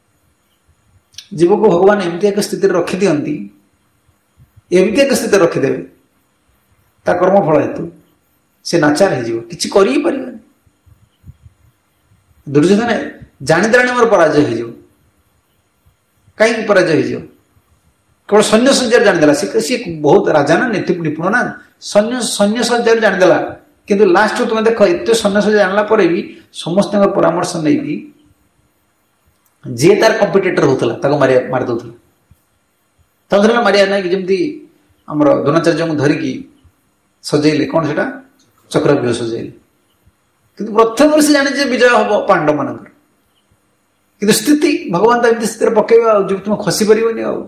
ଜୀବକୁ ଭଗବାନ ଏମିତି ଏକ ସ୍ଥିତିରେ ରଖିଦିଅନ୍ତି, ଏମିତି ଏକ ସ୍ଥିତିରେ ରଖିଦେବେ ତା କର୍ମଫଳ ହେତୁ ସେ ନାଚାର ହେଇଯିବ, କିଛି କରି ହିଁ ପାରିବନି। ଦୁର୍ଯ୍ୟୋଧନ ଜାଣିଦେଲାଣି ମୋର ପରାଜୟ ହେଇଯିବ। କାହିଁକି ପରାଜୟ ହେଇଯିବ? କେବଳ ସୈନ୍ୟ ସଜ୍ଜାରେ ଜାଣିଦେଲା। ସିଏ ବହୁତ ରାଜା ନା, ନୀତି ନିପୁଣ ନା, ସୈନ୍ୟ ସୈନ୍ୟ ସଜ୍ଜାରେ ଜାଣିଦେଲା। କିନ୍ତୁ ଲାଷ୍ଟରୁ ତୁମେ ଦେଖ, ଏତେ ସୈନ୍ୟ ସଜ୍ଜା ଜାଣିଲା ପରେ ବି ସମସ୍ତଙ୍କ ପରାମର୍ଶ ନେଇକି ଯିଏ ତାର କମ୍ପିଟିଟର ହଉଥିଲା ତାକୁ ମାରିବା ମାରି ଦଉଥିଲା। ତାକୁ ଧରିଲା ମାରିବା ନାହିଁ, ଯେମିତି ଆମର ଦ୍ରୋଣାଚାର୍ଯ୍ୟଙ୍କୁ ଧରିକି ସଜେଇଲେ, କ'ଣ ସେଟା ଚକ୍ରବ୍ୟୁହ ସଜେଇଲେ। କିନ୍ତୁ ପ୍ରଥମରୁ ସେ ଜାଣିଛି ଯେ ବିଜୟ ହବ ପାଣ୍ଡବ ମାନଙ୍କର। କିନ୍ତୁ ସ୍ଥିତି ଭଗବାନ ତ ଏମିତି ସ୍ଥିତିରେ ପକେଇବା ଆଉ ଯେ ତୁମେ ଖସି ପାରିବନି। ଆଉ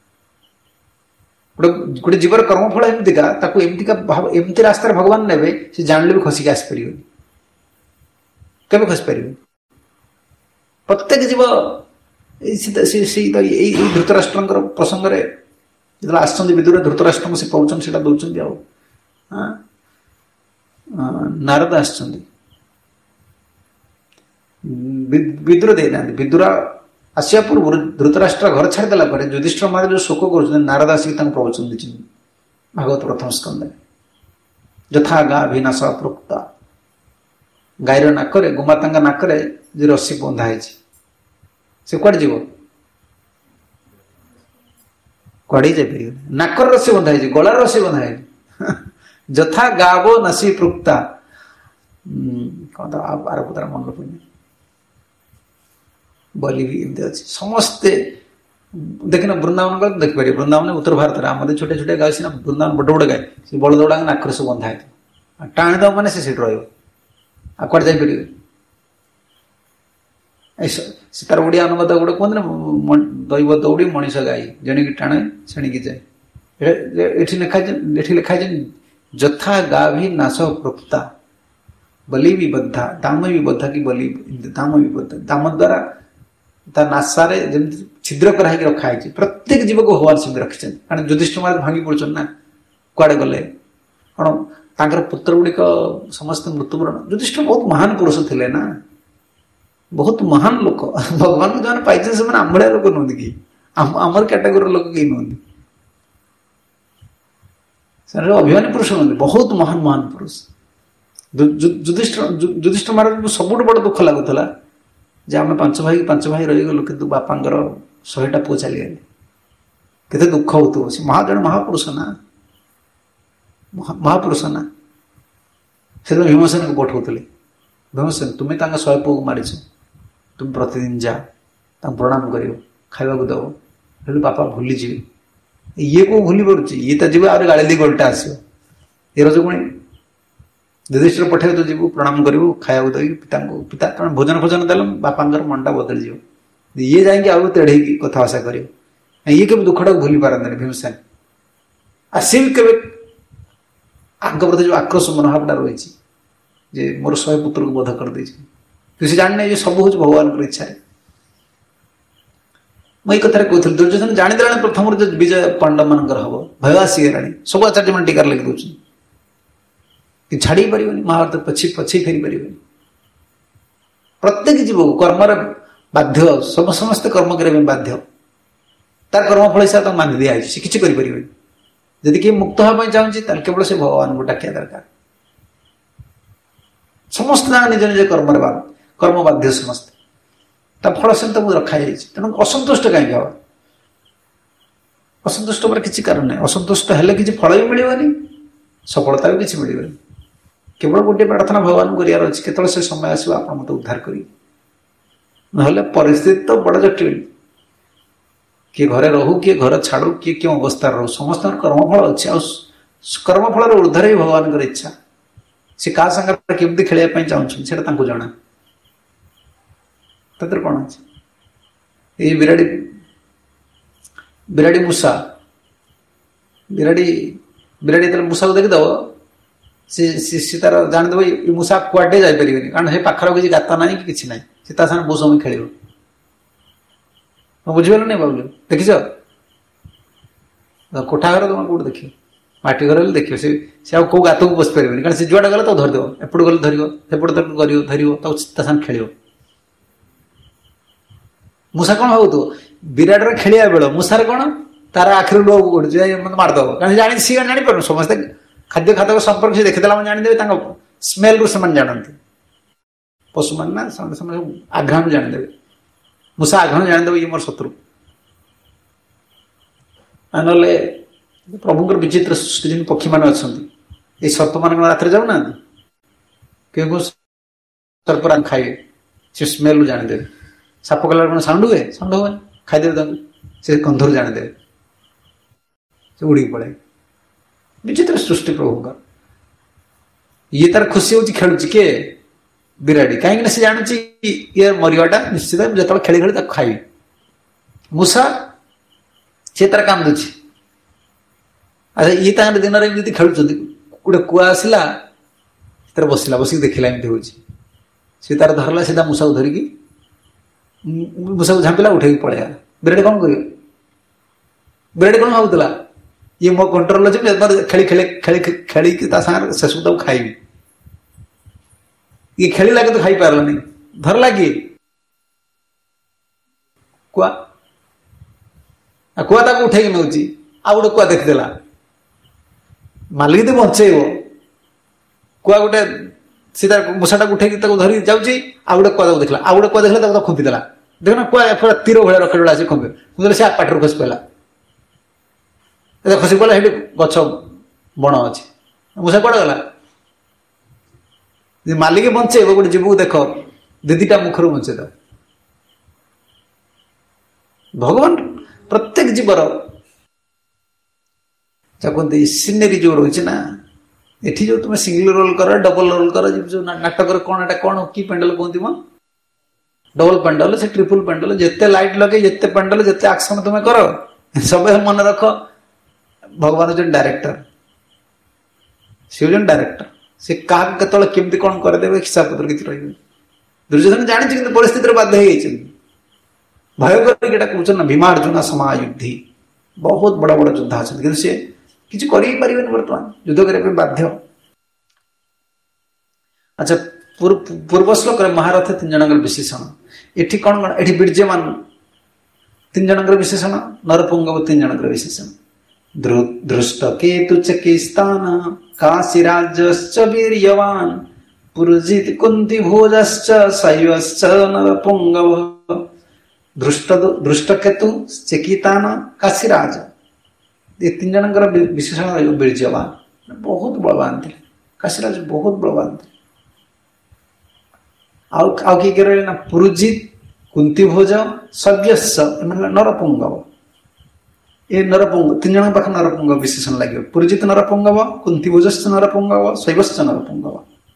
ଗୋଟେ ଗୋଟେ ଜୀବର କର୍ମଫଳ ଏମିତିକା, ତାକୁ ଏମିତିକା ଏମିତି ରାସ୍ତାରେ ଭଗବାନ ନେବେ, ସେ ଜାଣିଲେ ବି ଖସିକି ଆସିପାରିବନି, କେବେ ଖସି ପାରିବନି। ପ୍ରତ୍ୟେକ ଜୀବ ଏଇ ଏଇ ଧୃତରାଷ୍ଟ୍ରଙ୍କର ପ୍ରସଙ୍ଗରେ ଯେତେବେଳେ ଆସିଛନ୍ତି ବିଦୁର, ଧୃତରାଷ୍ଟ୍ରଙ୍କୁ ସେ କହୁଛନ୍ତି ସେଟା ଦଉଛନ୍ତି। ଆଉ ନାରଦ ଆସିଛନ୍ତି, ବିଦୁର ଦେଇନାହାନ୍ତି। ବିଦୁର ଆସିବା ପୂର୍ବରୁ ଧୃତରାଷ୍ଟ୍ର ଘର ଛାଡ଼ିଦେଲା ପରେ ଯୁଧିଷ୍ଠିର ମହାରାଜ ଯୋଉ ଶୋକ କରୁଛନ୍ତି, ନାରଦ ଆସିକି ତାଙ୍କୁ ପ୍ରବଚନ ଦେଇଛନ୍ତି ଭାଗବତ ପ୍ରଥମ ସ୍କନ୍ଧରେ। ଯଥା ଗା ଭିନାଶ ପ୍ରୋକ୍ତା, ଗାଈର ନାକରେ, ଗୋମାତାଙ୍କ ନାକରେ ଯେ ରସି ବନ୍ଧା ହେଇଛି, ସେ କୁଆଡେ ଯିବ? କୁଆଡେ ଯାଇପାରିବ? ନାକର ରସି ବନ୍ଧା ହେଇଛି, ଗଳାର ରସି ବନ୍ଧା ହେଇଛି। ଯଥା ଗାବୋ ନାସି ପ୍ରୋକ୍ତା, କଣ ତ ଆରପଦାର ମନେ ପଡୁନି, ବଲି ବି ଏମିତି ଅଛି। ସମସ୍ତେ ଦେଖିନ ବୃନ୍ଦାବନ ଗଲେ ଦେଖିପାରିବେ। ବୃନ୍ଦାବନ ଉତ୍ତର ଭାରତରେ, ଆମର ଛୋଟିଆ ଛୋଟିଆ ଗାଈ ସିନା, ବୃନ୍ଦାବନ ବଡ ବଡ ଗାଈ, ସେ ବଳଦ ଗୁଡାକ ନାକରେ ସବୁ ବନ୍ଧା ହେଇଥିବ। ଟାଣିଦବ ମାନେ ସେ ସେଠି ରହିବ, ଆଉ କୁଆଡେ ଯାଇପାରିବେ? ସେ ତାର ଓଡିଆ ଅନୁବାଦ ଗୋଟେ କୁହନ୍ତି ନା, ଦୈବ ଦୌଡ଼ି ମଣିଷ ଗାଈ, ଜଣିକି ଟାଣେ ସେଣିକି ଯାଏ। ଏଠି ଲେଖା ଏଠି ଲେଖା ହେଇଛି ଯଥା ଗାଭି ନାଶ ପ୍ରୋକ୍ତା ବଲି ବିବଦ୍ଧା, ଦାମ ବିବଦ୍ଧା କି ବଲି ଦାମ ବିବଦ୍ଧା। ଦାମ ଦ୍ୱାରା ତା ନାସାରେ ଯେମିତି ଛିଦ୍ର କରା ହେଇକି ରଖା ହେଇଛି। ପ୍ରତ୍ୟେକ ଜୀବକୁ ଭଗବାନ ସେମିତି ରଖିଛନ୍ତି। କାରଣ ଯୁଧିଷ୍ଠିର ମହାରାଜ ଭାଙ୍ଗି ପଡୁଛନ୍ତି ନା, କୁଆଡେ ଗଲେ କଣ ତାଙ୍କର ପୁତ୍ର ଗୁଡ଼ିକ ସମସ୍ତେ ମୃତ୍ୟୁବରଣ। ଯୁଧିଷ୍ଠିର ବହୁତ ମହାନ ପୁରୁଷ ଥିଲେ ନା, ବହୁତ ମହାନ ଲୋକ। ଭଗବାନଙ୍କୁ ଯେଉଁମାନେ ପାଇଛନ୍ତି ସେମାନେ ଆମ୍ଭଳିଆ ଲୋକ ନୁହନ୍ତି କି, ଆମର କ୍ୟାଟାଗୋରୀର ଲୋକ କେହି ନୁହନ୍ତି। ସେମାନେ ଅଭିମାନୀ ପୁରୁଷ ନୁହନ୍ତି, ବହୁତ ମହାନ ମହାନ ପୁରୁଷ। ଯୁଧିଷ୍ଠିର ଯୁଧିଷ୍ଠିର ମହାରାଜଙ୍କୁ ସବୁଠୁ ବଡ଼ ଦୁଃଖ ଲାଗୁଥିଲା ଯେ ଆମେ ପାଞ୍ଚ ଭାଇ ପାଞ୍ଚ ଭାଇ ରହିଗଲୁ, କିନ୍ତୁ ବାପାଙ୍କର ଶହେଟା ପୁଅ ଚାଲିଗଲେ। କେତେ ଦୁଃଖ ହଉଥିବ। ସେ ମହା ଜଣେ ମହାପୁରୁଷ ନା, ମହାପୁରୁଷ ନା। ସେଦିନ ଭୀମସେନକୁ ପଠାଉଥିଲେ, ଭୀମସେନ ତୁମେ ତାଙ୍କ ଶହେ ପୁଅକୁ ମାରିଛ, ତୁମେ ପ୍ରତିଦିନ ଯା ତାଙ୍କୁ ପ୍ରଣାମ କରିବ, ଖାଇବାକୁ ଦେବ। ହେଲେ ବାପା ଭୁଲିଯିବେ। ଇଏ କୋଉ ଭୁଲି ପାରୁଛି, ଇଏ ତ ଯିବ ଆହୁରି ଗାଳି ଦେଇ ଗୋଲଟା ଆସିବ। ଏ ରଜଗୁଣି ଯୁଧିଷ୍ଠିର ପଠେଇବ, ତୁ ଯିବୁ ପ୍ରଣାମ କରିବୁ, ଖାଇବାକୁ ଦେବି ପିତାଙ୍କୁ, ପିତା କାରଣ ଭୋଜନ ଭୋଜନ ଦେଲେ ବାପାଙ୍କର ମନଟା ବଦଳିଯିବ। ଇଏ ଯାଇକି ଆଉ ତେଢ଼େଇକି କଥାଭାଷା କରିବ। ଇଏ କେବେ ଦୁଃଖଟାକୁ ଭୁଲି ପାରନ୍ତିନି ଭୀମସେନ। ଆଉ ସିଏ ବି କେବେ ଆଙ୍କ ପ୍ରତି ଯୋଉ ଆକ୍ରୋଶ ମନୋଭାବଟା ରହିଛି ଯେ ମୋର ଶହେ ପୁତ୍ରକୁ ବଧ କରିଦେଇଛି, କିନ୍ତୁ ସେ ଜାଣିନେ ଯେ ସବୁ ହଉଛି ଭଗବାନଙ୍କର ଇଚ୍ଛାରେ। ମୁଁ ଏଇ କଥାରେ କହୁଥିଲି, ଦୁର୍ଯ୍ୟୋଧନ ଜାଣିଦେଲାଣି ପ୍ରଥମରୁ ଯେ ବିଜୟ ପାଣ୍ଡବମାନଙ୍କର ହବ, ଭୟ ଆସିଗଲାଣି। ସବୁ ଆଚାର୍ଯ୍ୟମାନେ ଟୀକାରେ ଲେଖି ଦଉଛନ୍ତି କି ଛାଡ଼ି ପାରିବନି, ମହାଭାରତ ପଛେଇ ପଛେଇ ଫେରି ପାରିବନି। ପ୍ରତ୍ୟେକ ଜୀବକୁ କର୍ମରେ ବାଧ୍ୟ, ସମସ୍ତେ କର୍ମ କରିବା ପାଇଁ ବାଧ୍ୟ। ତାର କର୍ମଫଳ ହିସାବରେ ତାକୁ ବାନ୍ଧି ଦିଆଯାଇଛି, ସେ କିଛି କରିପାରିବନି। ଯଦି କିଏ ମୁକ୍ତ ହେବା ପାଇଁ ଚାହୁଁଛି ତାହେଲେ କେବଳ ସେ ଭଗବାନଙ୍କୁ ଡାକିବା ଦରକାର। ସମସ୍ତେ ତାଙ୍କ ନିଜ ନିଜ କର୍ମରେ କର୍ମ ବାଧ୍ୟ ସମସ୍ତେ, ତା ଫଳ ସେମିତି ତାକୁ ରଖାଯାଇଛି। ତେଣୁ ଅସନ୍ତୁଷ୍ଟ କାହିଁକି ହବ? ଅସନ୍ତୁଷ୍ଟ ପରେ କିଛି କାରଣ ନାହିଁ। ଅସନ୍ତୁଷ୍ଟ ହେଲେ କିଛି ଫଳ ବି ମିଳିବନି, ସଫଳତା ବି କିଛି ମିଳିବନି। କେବଳ ଗୋଟିଏ ପ୍ରାର୍ଥନା ଭଗବାନଙ୍କୁ କରିବାର ଅଛି, କେତେବେଳେ ସେ ସମୟ ଆସିବ ଆପଣ ମୋତେ ଉଦ୍ଧାର କରିବେ। ନହେଲେ ପରିସ୍ଥିତି ତ ବଡ଼ ଜଟିଳ। କିଏ ଘରେ ରହୁ, କିଏ ଘର ଛାଡ଼ୁ, କିଏ କେଉଁ ଅବସ୍ଥାରେ ରହୁ, ସମସ୍ତଙ୍କର କର୍ମଫଳ ଅଛି। ଆଉ କର୍ମଫଳର ଉର୍ଦ୍ଧ୍ୱରେ ହିଁ ଭଗବାନଙ୍କର ଇଚ୍ଛା। ସେ କାହା ସାଙ୍ଗରେ କେମିତି ଖେଳିବା ପାଇଁ ଚାହୁଁଛନ୍ତି ସେଇଟା ତାଙ୍କୁ ଜଣା। ତାଦେହରେ କ'ଣ ଅଛି? ଏଇ ବିରାଡ଼ି ବିରାଡ଼ି ମୂଷା ବିରାଡ଼ି ବିରାଡ଼ି ଯେତେବେଳେ ମୂଷାକୁ ଦେଖିଦେବ, ସେ ସେ ତାର ଜାଣିଦେବ ଏ ମୂଷା କୁଆଡ଼େ ଯାଇପାରିବେନି, କାରଣ ସେ ପାଖରେ କିଛି ଗାତ ନାହିଁ କି କିଛି ନାହିଁ। ସେ ତା ସାଙ୍ଗରେ ବହୁତ ସମୟ ଖେଳିବ। ବୁଝିପାରିଲ ନାଇଁ ବାବୁଲ? ଦେଖିଛ କୋଠା ଘର ତମେ କୋଉଠି ଦେଖିବ? ମାଟି ଘର ହେଲେ ଦେଖିବ। ସେ ସେ ଆଉ କୋଉ ଗାତକୁ ପଶି ପାରିବନି, କାରଣ ସେ ଯୁଆଡ଼େ ଗଲେ ତାକୁ ଧରିଦେବ। ଏପଟେ ଗଲେ ଧରିବ, ସେପଟେ ତାକୁ କରିବ ଧରିବ, ତାକୁ ତା ସାଙ୍ଗେ ଖେଳିବ। ମୂଷା କ'ଣ ଭାବୁଥିବ? ବିରାଟର ଖେଳିବା ବେଳ, ମୂଷାରେ କ'ଣ ତାର ଆଖିରୁ ଲୁହ ଗଡୁଛି, ମତେ ମାରିଦେବ। କାରଣ ଜାଣି ସିଏ ଜାଣିପାରୁନି। ସମସ୍ତେ ଖାଦ୍ୟ ଖାଦ୍ୟକ ସମ୍ପର୍କ ସେ ଦେଖିଦେଲା ମାନେ ଜାଣିଦେବେ, ତାଙ୍କ ସ୍ମେଲରୁ ସେମାନେ ଜାଣନ୍ତି। ପଶୁମାନେ ନା, ସେମାନେ ସେମାନେ ଆଘ୍ରାଣରୁ ଜାଣିଦେବେ। ମୂଷା ଆଘ୍ରାଣ ଜାଣିଦେବ ଇଏ ମୋର ଶତ୍ରୁ। ନହେଲେ ପ୍ରଭୁଙ୍କର ବିଚିତ୍ର ସୃଷ୍ଟି, ଯେମିତି ପକ୍ଷୀମାନେ ଅଛନ୍ତି, ଏଇ ସର୍ପମାନଙ୍କ ରାତିରେ ଯାଉନାହାନ୍ତି, କେଉଁ କେଉଁ ସର୍ପରାଙ୍ଗ ଖାଇବେ, ସେ ସ୍ମେଲରୁ ଜାଣିଦେବେ। ସାପ କଲା କ'ଣ ସାଉଣ୍ଡ ହୁଏ? ସାଉଣ୍ଡ ହୁଏନି, ଖାଇଦେବେ ତାଙ୍କୁ, ସେ ଗନ୍ଧରୁ ଜାଣିଦେବେ, ସେ ଉଡ଼ିକି ପଳାଏ। ବିଚିତ୍ର ସୃଷ୍ଟି ପ୍ରଭୁଙ୍କର। ଇଏ ତାର ଖୁସି ହଉଛି, ଖେଳୁଛି। କିଏ? ବିରାଡ଼ି। କାହିଁକି ନା ସେ ଜାଣୁଛି ଇଏ ମରିବାଟା ନିଶ୍ଚିତ, ଯେତେବେଳେ ଖେଳି ଖେଳି ତାକୁ ଖାଇବି। ମୂଷା ସେ ତାର କାନ୍ଦୁଛି। ଆଚ୍ଛା, ଇଏ ତାଙ୍କର ଦିନରେ ଏମିତି ଖେଳୁଛନ୍ତି, ଗୋଟେ କୁଆ ଆସିଲା, ସେଥିରେ ବସିଲା, ବସିକି ଦେଖିଲା ଏମିତି ହଉଛି। ସେ ତାର ଧରିଲା, ସିଧା ମୂଷାକୁ ଧରିକି ମୂଷାକୁ ଝାମ୍ପିଲା, ଉଠେଇକି ପଳେଇଲା। ବିରାଡ଼ି କ'ଣ କରିବ? ବିରାଡ଼ି କ'ଣ ଭାବୁଥିଲା? ଇଏ ମୋ କଣ୍ଟ୍ରୋଲ ଅଛି, ଖେଳି ଖେଳି ଖେଳି ଖେଳିକି ତା ସାଙ୍ଗରେ ଶେଷକୁ ତାକୁ ଖାଇବି। ଇଏ ଖେଳିଲା କିନ୍ତୁ ଖାଇପାରିଲାନି। ଧରିଲା କିଏ? କୁଆ। କୁଆ ତାକୁ ଉଠେଇକି ନେଉଛି। ଆଉ ଗୋଟେ କୁଆ ଦେଖିଦେଲା, ମାଲିକ ତ ବଞ୍ଚେଇବ। କୁଆ ଗୋଟେ ସେ ତାର ମୂଷାଟାକୁ ଉଠେଇକି ତାକୁ ଧରିକି ଯାଉଛି, ଆଉ ଗୋଟେ କୁଆ ତାକୁ ଦେଖିଲା, ଆଉ ଗୋଟେ କୁଆ ଦେଖିଲା, ତାକୁ ତାକୁ ଖୁମ୍ପି ଦେଲା। ଦେଖୁନ କୁଆ ପୁରା ତୀର ଭଳିଆ ରକେଟ ଭଳିଆ ସେ ଖୁମ୍ପେ, ଖୁମ୍ପିଦେଲେ ସେ ପାଟିରୁ ଖସି ପଡ଼ିଲା। ଖସି ପଡ଼ିଲା, ସେଠି ଗଛ ବଣ ଅଛି। ମୂଷା କୁଆଡ଼େ ଗଲା? ମାଲିକ ବଞ୍ଚେଇବ ଗୋଟେ ଜୀବକୁ, ଦେଖ ଦିଦିଟା ମୁଖରୁ ବଞ୍ଚେଇଦବ। ଭଗବାନ ପ୍ରତ୍ୟେକ ଜୀବର କୁହନ୍ତି ସିନେରୀ ଯୋଉ ରହିଛି ନା, ଏଠି ଯୋଉ ତୁମେ ସିଙ୍ଗଲ ରୋଲ କର, ଡବଲ ରୋଲ କର, ଯୋଉ ନାଟକରେ କ'ଣ ଏଟା କ'ଣ କି ପେଣ୍ଡଲ କୁହନ୍ତି ମ? ଡବଲ ପେଣ୍ଡଲ, ସେ ଟ୍ରିପୁଲ ପେଣ୍ଡଲ, ଯେତେ ଲାଇଟ୍ ଲଗେଇ, ଯେତେ ପେଣ୍ଡଲ, ଯେତେ ଆକ୍ସନ ତୁମେ କର, ସବୁବେଳେ ମନେ ରଖ ଭଗବାନ ହଉଛନ୍ତି ଡାଇରେକ୍ଟର। ସେ ହଉଛନ୍ତି ଡାଇରେକ୍ଟର। ସେ କାହାକୁ କେତେବେଳେ କେମିତି କ'ଣ କରିଦେବେ ହିସାବ ପତ୍ର କିଛି ରହିବେନି। ଦୁର୍ଯ୍ୟୋଧନ ଜାଣିଛି, କିନ୍ତୁ ପରିସ୍ଥିତିରେ ବାଧ୍ୟ ହେଇଯାଇଛନ୍ତି। ଭୟ କରିକି ଏଟା କହୁଛନ୍ତି ନା, ଭୀମାର୍ଜୁନ ସମାୟୁଦ୍ଧି, ବହୁତ ବଡ଼ ବଡ଼ ଯୋଦ୍ଧା ଅଛନ୍ତି, କିନ୍ତୁ ସେ କିଛି କରି ପାରିବେନି। ବର୍ତ୍ତମାନ ଯୁଦ୍ଧ କରିବା ପାଇଁ ବାଧ୍ୟ। अच्छा पूर्व श्लोक महारथी तीन जन विशेषण एठी कौन कौन एठी बीर्यमान तीन जन विशेषण नरपुंगव तीन जन विशेषण धृष्ट केतु चिकिस्तान काशीराजश्च वीर्यवान पुरुजित कुंती भोजश्च शैवश्च नरपुंगव दृष्ट दृष्ट केतु चिकितान काशीराज ये तीन जन विशेषण वीर्यवान बहुत बलवान थे काशीराज बहुत बलवान थे आउ आउ किए रहे ना पुरुजित कुंती भोज सव्यश्च नरपुंगव ये नरपुंग तीन जन पाख नरपुंग विशेषण लगे पुरुजित नरपुंगव कुंती भोजश्च नरपुंगव शैवश्च नरपुंगव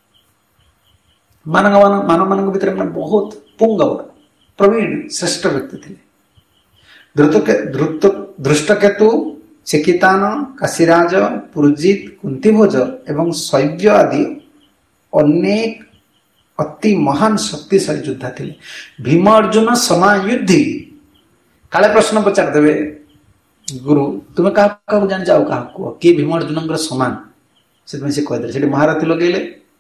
मान मान मान भीतर बहुत पुंगव प्रवीण श्रेष्ठ व्यक्ति थे द्रुत द्रुत दृष्टकेतु चिकितान काशीराज पुरुजित कुंतीभोज एवं शैव्य आदि अनेक अति महान शक्तिशाली योद्धा थे भीम अर्जुन समायुद्धि काले प्रश्न पचार देवे गुरु तुम्हें क्या क्या जान जाओ क्या कह किए भीम अर्जुन समान से कहदे से महारथी लगे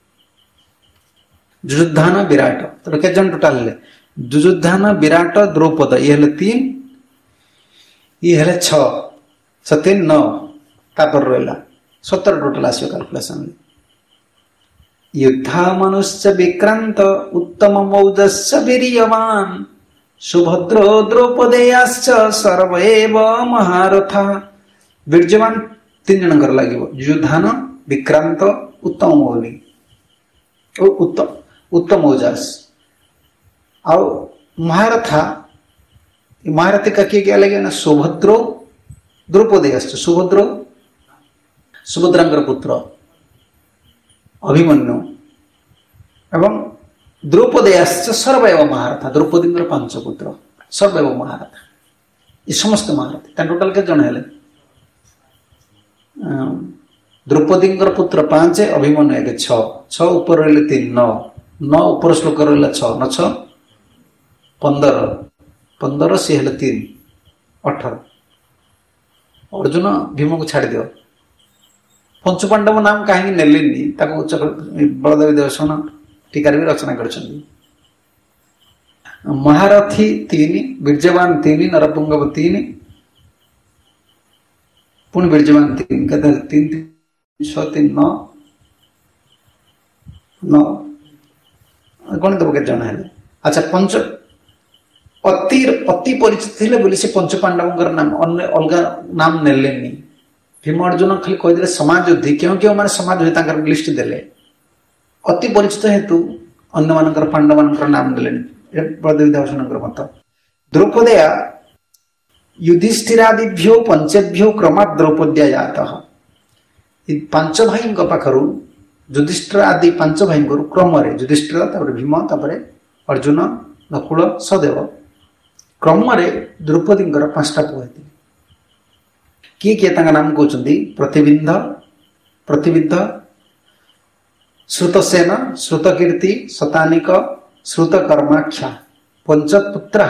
जुजुद्धान विराट तो के जन टोटाल हेले जुजुद्धान विराट द्रौपद ये हेले तीन ये हेले छ सतीन नौ तापर रहा सतर टोटाल आस कैलकुलेसन युद्धा मनुष्य विक्रांत उत्तम मौजस्य वीर्यवान सुभद्रो द्रौपदेयाश्च सर्वैव महारथा वीर्यवान तीन जनकर लगे युद्धान विक्रांत उत्तम मौली उत्तम उत्तम ओजास आउ महारथा महारथी का किए क्या लगे ना सुभद्रो द्रौपदेयाश्च सुभद्रो सुभद्रांकर पुत्र अभिमन्यु एवं द्रौपदेयाश्च सर्वैव महारथा द्रौपदी पांच पुत्र सर्वैव महारथा ये समस्त महारथी टोटाल के जन हेले द्रौपदी पुत्र पांच अभिमन्यु एक छ छ ऊपर रही तीन नौ नौ ऊपर श्लोक रहा छ न छ पंदर पंदर सी हेले तीन अठर अर्जुन भीम को छाड़ दियो पंचपांडव नाम कहीं नेलेनी बलदेव देवसन टीकार भी रचना कर महारथी तीन वीर्यवान तीन नरपुंगव तीन पुणी वीर्यवान तीन कहते तीन छ तीन नौ नौ गणित के जन है अच्छा पंच अति अति परिचित थे बोली से पंच पांडव नाम अन्य अलग नाम नेलेनी भीम अर्जुन खाली कहते समाज युद्धि क्यों क्यों मैंने समाज युद्धि लिस्ट देले अति परिचित हेतु अन्य मान पांडव मान नाम देले बलदेव देवसन मत द्रौपदया युधिष्ठिरादिभ्यो पंचेभ्यो क्रमात् द्रौपद्या जाता पांच भाई पाखर युधिष्ठिर आदि पांच भाई क्रम युधिष्ठिर भीम अर्जुन नकुल सदेव क्रम द्रौपदी पांचटा पुआ किए किए नाम कहते प्रतिबिंध प्रतिबिंध श्रुतसेन श्रुतकीर्ति शतानिक श्रुतकर्माख्या पंचपुत्र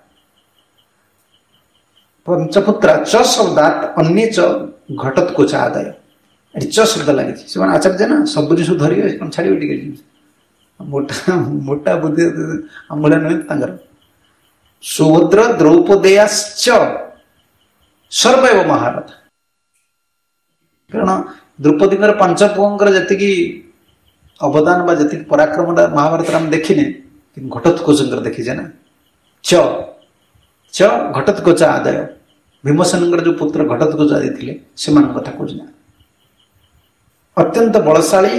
पंचपुत्र च शब्दात अन्य च घटोत्कोच आदाय च शब्द लगे आचार्य ना सब जिन धर छाड़े टे मोटा मोटा बुद्धि आंबुला नुहे सुभद्र द्रौपदेयाश्च सर्वैव महारथ कारण द्रौपदी पांच पुओं जी अवदान बा जी पराक्रम महाभारत आम देखने घटोत्कोच देखीजे ना च च घटोत्कोच आदाय भीमसेन जो पुत्र घटोत्कोच आदि थे से कथा कहना अत्यंत बलशाली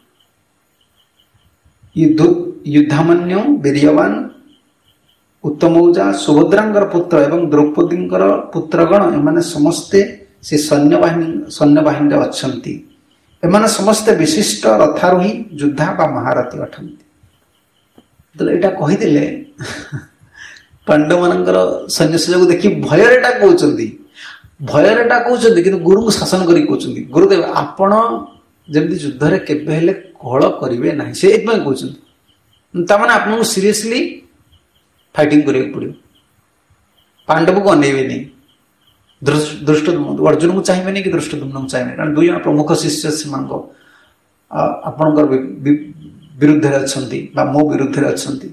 युद्धामन्यु वीर्यवान उत्तमौजा सुभद्रांगर पुत्र एवं द्रौपदी पुत्रगण एमाने समस्ते से सैन्य बाहिनी सैन्य बाहिनी अच्छी एमाने समस्ते विशिष्ट रथारोही योद्धा बा महारथी अटंती तो यहाँ कहीदे पांडव मानकर सैन्य सुजोग देखी भयरेटा कहते भयरेटा कहते कि गुरु को शासन कर कहते गुरुदेव आपण जमी युद्ध में केवे कल करेंगे ना से कहते आपको सीरियसली फाइटिंग करने पड़ो पांडव को अनेबे नहीं दृष्टदुम्न अर्जुन को चाहिए नहीं कि दृष्टदुम्न को चाहिए कारण दुई जन प्रमुख शिष्य से आपणकर ବିରୁଦ୍ଧରେ ଅଛନ୍ତି ବା ମୋ ବିରୁଦ୍ଧରେ ଅଛନ୍ତି।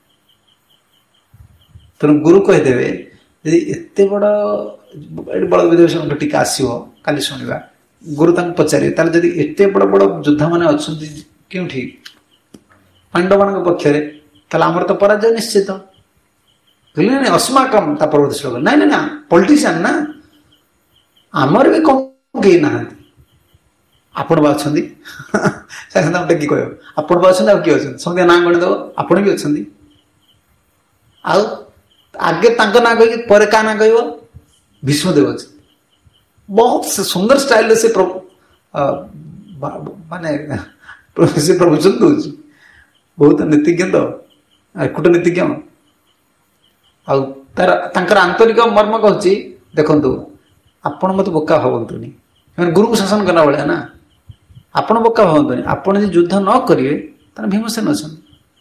ତେଣୁ ଗୁରୁ କହିଦେବେ ଯଦି ଏତେ ବଡ଼ ଏଠି ବଳ ବିଦେଶ ଟିକେ ଆସିବ କାଲି ଶୁଣିବା, ଗୁରୁ ତାଙ୍କୁ ପଚାରିବେ ତାହେଲେ ଯଦି ଏତେ ବଡ଼ ବଡ଼ ଯୋଦ୍ଧା ମାନେ ଅଛନ୍ତି କେଉଁଠି ପାଣ୍ଡବମାନଙ୍କ ପକ୍ଷରେ, ତାହେଲେ ଆମର ତ ପରାଜୟ ନିଶ୍ଚିତ। କହିଲେ ନାଇଁ ଅସ୍ମାକମ୍, ତା ପରବର୍ତ୍ତୀ ଶ୍ଲୋକ ନାଇଁ ନାଇଁ ନା ପଲିଟିସିଆନ ନା, ଆମର ବି କମ୍ କେହି ନାହାନ୍ତି, ଆପଣ ବା ଅଛନ୍ତି। ସାଙ୍ଗେ ସାଙ୍ଗେ ଟେକି କହିବ ଆପଣ ବା ଅଛନ୍ତି, ଆଉ କିଏ ଅଛନ୍ତି? ସମସ୍ତେ ନାଁ ଗଣିଦେବ, ଆପଣ ବି ଅଛନ୍ତି। ଆଉ ଆଗେ ତାଙ୍କ ନାଁ କହିକି ପରେ କାହା ନାଁ କହିବ? ଭୀଷ୍ମଦେବ ଅଛନ୍ତି। ବହୁତ ସୁନ୍ଦର ଷ୍ଟାଇଲରେ ସେ ମାନେ ସେ ପ୍ରବଚନ ଦଉଛି, ବହୁତ ନୀତିଜ୍ଞ ତ, ଏକୁଟ ନୀତିଜ୍ଞ। ଆଉ ତାର ତାଙ୍କର ଆନ୍ତରିକ ମର୍ମ କହୁଛି ଦେଖନ୍ତୁ ଆପଣ ମତେ ବୋକା ଭାବନ୍ତୁନି, ସେମାନେ ଗୁରୁଙ୍କୁ ଶାସନ କଲା ଭଳିଆ ନା, ଆପଣ ବୋକା ଭାବନ୍ତୁନି, ଆପଣ ଯଦି ଯୁଦ୍ଧ ନ କରିବେ ତାହେଲେ ଭୀମସେନ ଅଛନ୍ତି,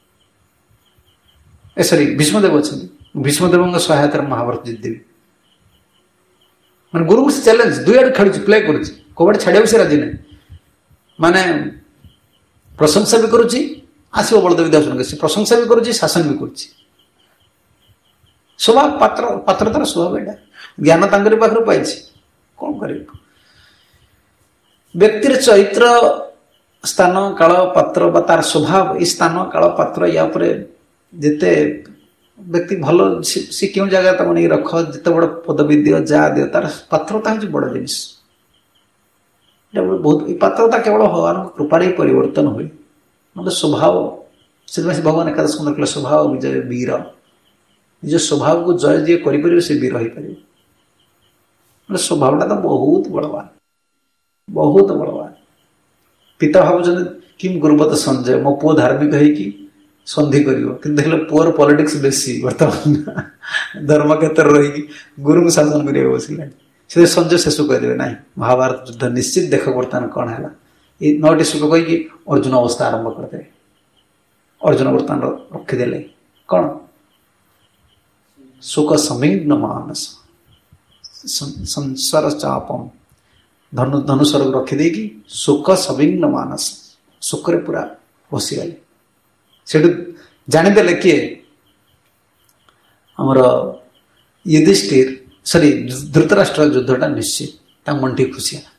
ଏ ସରି ଭୀଷ୍ମଦେବ ଅଛନ୍ତି, ଭୀଷ୍ମଦେବଙ୍କ ସହାୟତାରେ ମହାଭାରତ ଜିତିଦେବି। ମାନେ ଗୁରୁଙ୍କୁ ସେ ଚ୍ୟାଲେଞ୍ଜ ଦୁଇ ଆଡେ ଖେଳୁଛି, ପ୍ଲେ କରୁଛି, କୋଉଆଡେ ଛାଡିବାକୁ ସେ ରାଜି ନାହିଁ। ମାନେ ପ୍ରଶଂସା ବି କରୁଛି, ଆସିବ ବଳଦେବ ଦାସଙ୍କ ସେ ପ୍ରଶଂସା ବି କରୁଛି, ଶାସନ ବି କରୁଛି। ସ୍ୱଭାବ ପାତ୍ର ପାତ୍ରତାର ସ୍ୱଭାବ ଏଇଟା, ଜ୍ଞାନ ତାଙ୍କରି ପାଖରୁ ପାଇଛି, କଣ କରିବ? ବ୍ୟକ୍ତିର ଚରିତ୍ର, ସ୍ଥାନ କାଳ ପାତ୍ର ବା ତାର ସ୍ୱଭାବ, ଏଇ ସ୍ଥାନ କାଳ ପାତ୍ର ୟା ଉପରେ ଯେତେ ବ୍ୟକ୍ତି ଭଲ, ସେ କେଉଁ ଜାଗାରେ ତାକୁ ନେଇ ରଖ, ଯେତେ ବଡ଼ ପଦବୀ ଦିଅ, ଯାହା ଦିଅ, ତାର ପାତ୍ରତା ହେଉଛି ବଡ଼ ଜିନିଷ। ବହୁତ ଏଇ ପାତ୍ରତା କେବଳ ଭଗବାନଙ୍କ କୃପାରେ ହିଁ ପରିବର୍ତ୍ତନ ହୁଏ, ନହେଲେ ସ୍ୱଭାବ, ସେଥିପାଇଁ ସେ ଭଗବାନ ଏକାଦଶ ସ୍କନ୍ଧରେ କହିଲେ ସ୍ୱଭାବ ବିଜୟ ବୀର, ନିଜ ସ୍ୱଭାବକୁ ଜୟ ଯିଏ କରିପାରିବ ସେ ବୀର ହେଇପାରିବ। ସ୍ୱଭାବଟା ତ ବହୁତ ବଳବାନ, ବହୁତ ବଳବାନ। ପିତା ଭାବୁଛନ୍ତି କିମ୍ ଗୁରୁବତ ସଞ୍ଜୟ, ମୋ ପୁଅ ଧାର୍ମିକ ହେଇକି ସନ୍ଧି କରିବ, କିନ୍ତୁ ଦେଖିଲେ ପୁଅର ପଲିଟିକ୍ସ ବେଶୀ ବର୍ତ୍ତମାନ, ଧର୍ମ କ୍ଷେତ୍ରରେ ରହିକି ଗୁରୁଙ୍କୁ ଶାସନ କରିବାକୁ ବସିଲାଣି। ସେ ସଞ୍ଜୟ ଶେଷ କରିଦେବେ ନାହିଁ, ମହାଭାରତ ଯୁଦ୍ଧ ନିଶ୍ଚିତ, ଦେଖ ବର୍ତ୍ତମାନ କଣ ହେଲା। ଏଇ ନଅଟି ଶ୍ଲୋକ କହିକି ଅର୍ଜୁନ ଅବସ୍ଥା ଆରମ୍ଭ କରିଦେବେ। ଅର୍ଜୁନ ବର୍ତ୍ତମାନ ରଖିଦେଲେ କଣ? ଶୋକ ସମିଗ୍ନ ମାନସ, ସଂସାର ଚାପମ, ଧନୁ ଧନୁସ୍ୱରକୁ ରଖିଦେଇକି ଶୋକ ସବିଗ୍ନ ମାନସ, ଶୋକରେ ପୁରା ବସିଗଲେ। ସେଠୁ ଜାଣିଦେଲେ କିଏ? ଆମର ଯୁଧିଷ୍ଠିର, ସରି ଧୃତରାଷ୍ଟ୍ର ଯୁଦ୍ଧଟା ନିଶ୍ଚିତ, ତାଙ୍କ ମନ ଟିକେ ଖୁସି ହେଲା।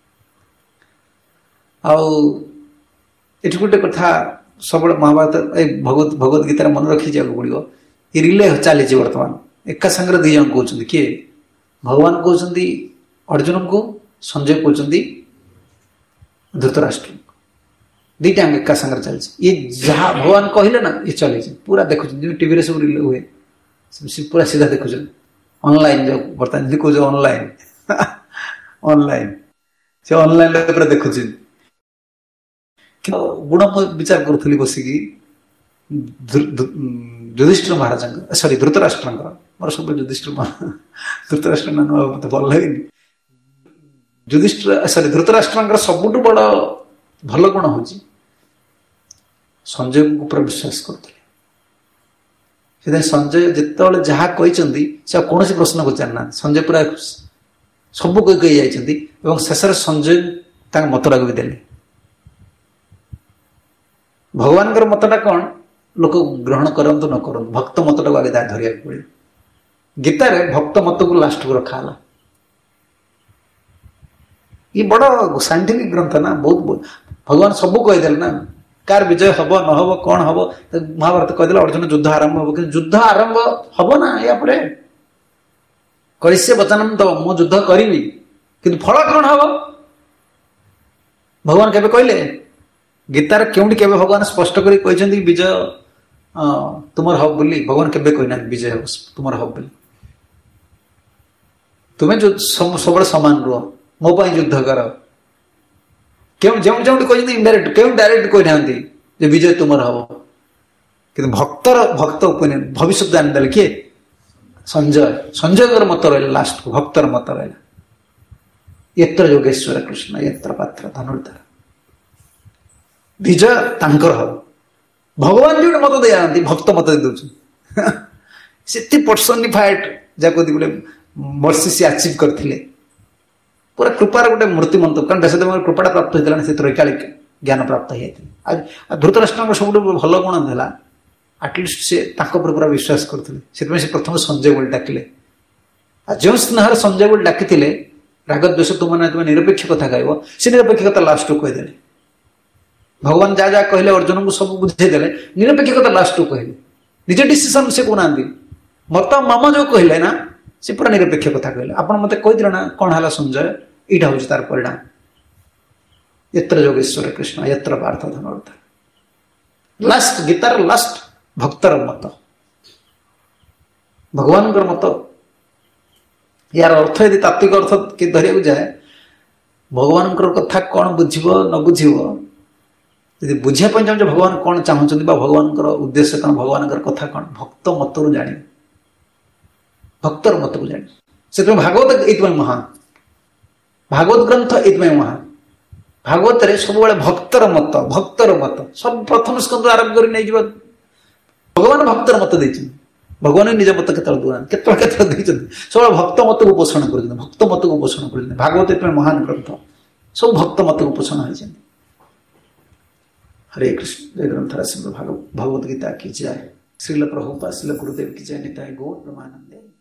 ଆଉ ଏଠି ଗୋଟେ କଥା ସବୁବେଳେ ମହାଭାରତ ଏ ଭଗବତ ଭଗବତ ଗୀତାରେ ମନେ ରଖି ଯିବାକୁ ପଡ଼ିବ, ଏ ରିଲେ ଚାଲିଛି ବର୍ତ୍ତମାନ, ଏକା ସାଙ୍ଗରେ ଦି ଜଣ କହୁଛନ୍ତି। କିଏ? ଭଗବାନ କହୁଛନ୍ତି ଅର୍ଜୁନଙ୍କୁ, ସଞ୍ଜୟ କହୁଛନ୍ତି ଧୃତରାଷ୍ଟ୍ରଙ୍କୁ, ଦିଟା ଏକା ସାଙ୍ଗରେ ଚାଲିଛି। ଇଏ ଯାହା ଭଗବାନ କହିଲେ ନା, ଇଏ ଚାଲିଛି ପୁରା ଦେଖୁଛନ୍ତି, ଯେମିତି ଟିଭିରେ ସବୁ ରିଲେ ହୁଏ, ପୁରା ସିଧା ଦେଖୁଛନ୍ତି। ଅନଲାଇନ୍ ଯୋଉ ବର୍ତ୍ତମାନ ଯଦି କହୁଛ ଅନଲାଇନ୍, ଅନଲାଇନ୍ ସେ ଅନଲାଇନରେ ପୁରା ଦେଖୁଛନ୍ତି। ଗୁଣ ମୁଁ ବିଚାର କରୁଥିଲି ବସିକି, ଯୁଧିଷ୍ଠିର ମହାରାଜଙ୍କ, ସରି ଧୃତରାଷ୍ଟ୍ରଙ୍କର, ମୋର ସବୁ ଯୁଧିଷ୍ଠିର ଧୃତରାଷ୍ଟ୍ର ନାମ ମତେ ଭଲ ଲାଗେନି। ଯୁଧିଷ୍ଠିର ସରି ଧୃତରାଷ୍ଟ୍ରଙ୍କର ସବୁଠୁ ବଡ଼ ଭଲ ଗୁଣ ହଉଛି ସଞ୍ଜୟଙ୍କୁ ପୁରା ବିଶ୍ୱାସ କରୁଥିଲେ। ସେଥିପାଇଁ ସଞ୍ଜୟ ଯେତେବେଳେ ଯାହା କହିଛନ୍ତି ସେ ଆଉ କୌଣସି ପ୍ରଶ୍ନ ପଚାରିନାହାନ୍ତି, ସଞ୍ଜୟ ପୁରା ସବୁ କହି କହି ଯାଇଛନ୍ତି ଏବଂ ଶେଷରେ ସଞ୍ଜୟ ତାଙ୍କ ମତଟାକୁ ବି ଦେଲେ। ଭଗବାନଙ୍କର ମତଟା କଣ, ଲୋକ ଗ୍ରହଣ କରନ୍ତୁ ନ କରନ୍ତୁ, ଭକ୍ତ ମତଟାକୁ ଆଗେ ଧରିବାକୁ ପଡ଼ିବ। ଗୀତାରେ ଭକ୍ତ ମତକୁ ଲାଷ୍ଟକୁ ରଖା ହେଲା। ଇଏ ବଡ଼ ସାଇଣ୍ଟିଫିକ ଗ୍ରନ୍ଥ ନା, ବହୁତ ଭଗବାନ ସବୁ କହିଦେଲେ ନା, କାହାର ବିଜୟ ହବ ନ ହବ, କଣ ହବ, ମହାଭାରତ କହିଦେଲେ ଅର୍ଜୁନ ଯୁଦ୍ଧ ଆରମ୍ଭ ହବ, କିନ୍ତୁ ଯୁଦ୍ଧ ଆରମ୍ଭ ହବ ନା ୟା ପରେ କରିଷ୍ୟେ ବଚନଂ ତବ, ମୁଁ ଯୁଦ୍ଧ କରିବି, କିନ୍ତୁ ଫଳ କଣ ହବ ଭଗବାନ କେବେ କହିଲେ? ଗୀତାର କେଉଁଠି କେବେ ଭଗବାନ ସ୍ପଷ୍ଟ କରି କହିଛନ୍ତି ବିଜୟ ତୁମର ହବ ବୋଲି? ଭଗବାନ କେବେ କହିନାହାନ୍ତି ବିଜୟ ହବ ତୁମର ହବ ବୋଲି। ତୁମେ ସବୁବେଳେ ସମାନ ରୁହ, ମୋ ପାଇଁ ଯୁଦ୍ଧ କର। କେଉଁ ଯେଉଁ ଯେଉଁଠି କହିଛନ୍ତି ଇନଡାଇରେକ୍ଟ, କେଉଁ ଡାଇରେକ୍ଟ କହିନାହାନ୍ତି ଯେ ବିଜୟ ତୁମର ହବ। କିନ୍ତୁ ଭକ୍ତର ଭକ୍ତ ଓପିନିଅନ ଭବିଷ୍ୟତ ଜାଣିଦେଲେ କିଏ? ସଞ୍ଜୟ। ସଞ୍ଜୟଙ୍କର ମତ ରହିଲା ଲାଷ୍ଟକୁ, ଭକ୍ତର ମତ ରହିଲା ଏତ୍ର ଯୋଗେଶ୍ୱର କୃଷ୍ଣ ଏତ୍ର ପାତ୍ର ଧନୁର୍ଦ୍ଧର, ବିଜୟ ତାଙ୍କର ହବ। ଭଗବାନ ଯୋଉଟା ମତ ଦେଇନାହାନ୍ତି, ଭକ୍ତ ମତ ଦେଇ ଦଉଛନ୍ତି। ସେତେ ପର୍ସନିଫାଏଡ ଯାହା କହନ୍ତି ଗୋଟେ ମର୍ସି ସେ ଆଚିଭ କରିଥିଲେ, ପୁରା କୃପାର ଗୋଟେ ମୂର୍ତ୍ତିମନ୍ତ, କାରଣ ଦେଶଦେବଙ୍କର କୃପାଟା ପ୍ରାପ୍ତ ହେଇଥିଲା ନା ସେ ତ୍ରୈକାଳିକ। ज्ञान प्राप्त होता। धृतराष्ट्र सब भल गुण था आटलिस्ट से पूरा विश्वास करते से प्रथम संजय बोली डाकिले जो स्नेहर संजय बोली डाकी राग द्वेष तुम तुम निरपेक्ष कथा कह से निरपेक्ष कथा लास्ट कहदे भगवान जहाँ जहाँ कहले अर्जुन को सब बुझेदे निरपेक्ष कथा लास्ट कहले निज डिसीजन से कहना मत मम जो कहले ना से पूरा निरपेक्ष कथा कहले आप मत कही ना कौन है संजय यहाँ हूँ तार परिणाम यत्र योगेश्वर कृष्ण यत्र पार्थ धनुर्धर लास्ट गीतार लास्ट भक्तर मत भगवान मत यार अर्थ यदि तात्विक अर्थ कि धरिया जाए भगवान कथा कौन बुझ न बुझ यदि बुझापी चाहूँ भगवान कौन चाहते भगवान उद्देश्य कौन भगवान कथा कौन भक्त मत रु जानी भक्तर मत को जानी से भागवत ये महान भागवत ग्रंथ ये महान भागवत रे सब भक्तर मत भक्तर मत सब प्रथम स्कंद आरंभ कर नहीं भगवान भक्तर मत देते भगवान निज मत के के सब भक्त मत को पोषण कर भक्त मत को पोषण कर भागवत ये महान ग्रंथ सब भक्त मत को पोषण हो। हरे कृष्ण जय ग्रंथ भगवत गीता की जय। श्रील प्रभुपाद श्रील गुरुदेव की जय। निताय गौर ब्रह्मानंद।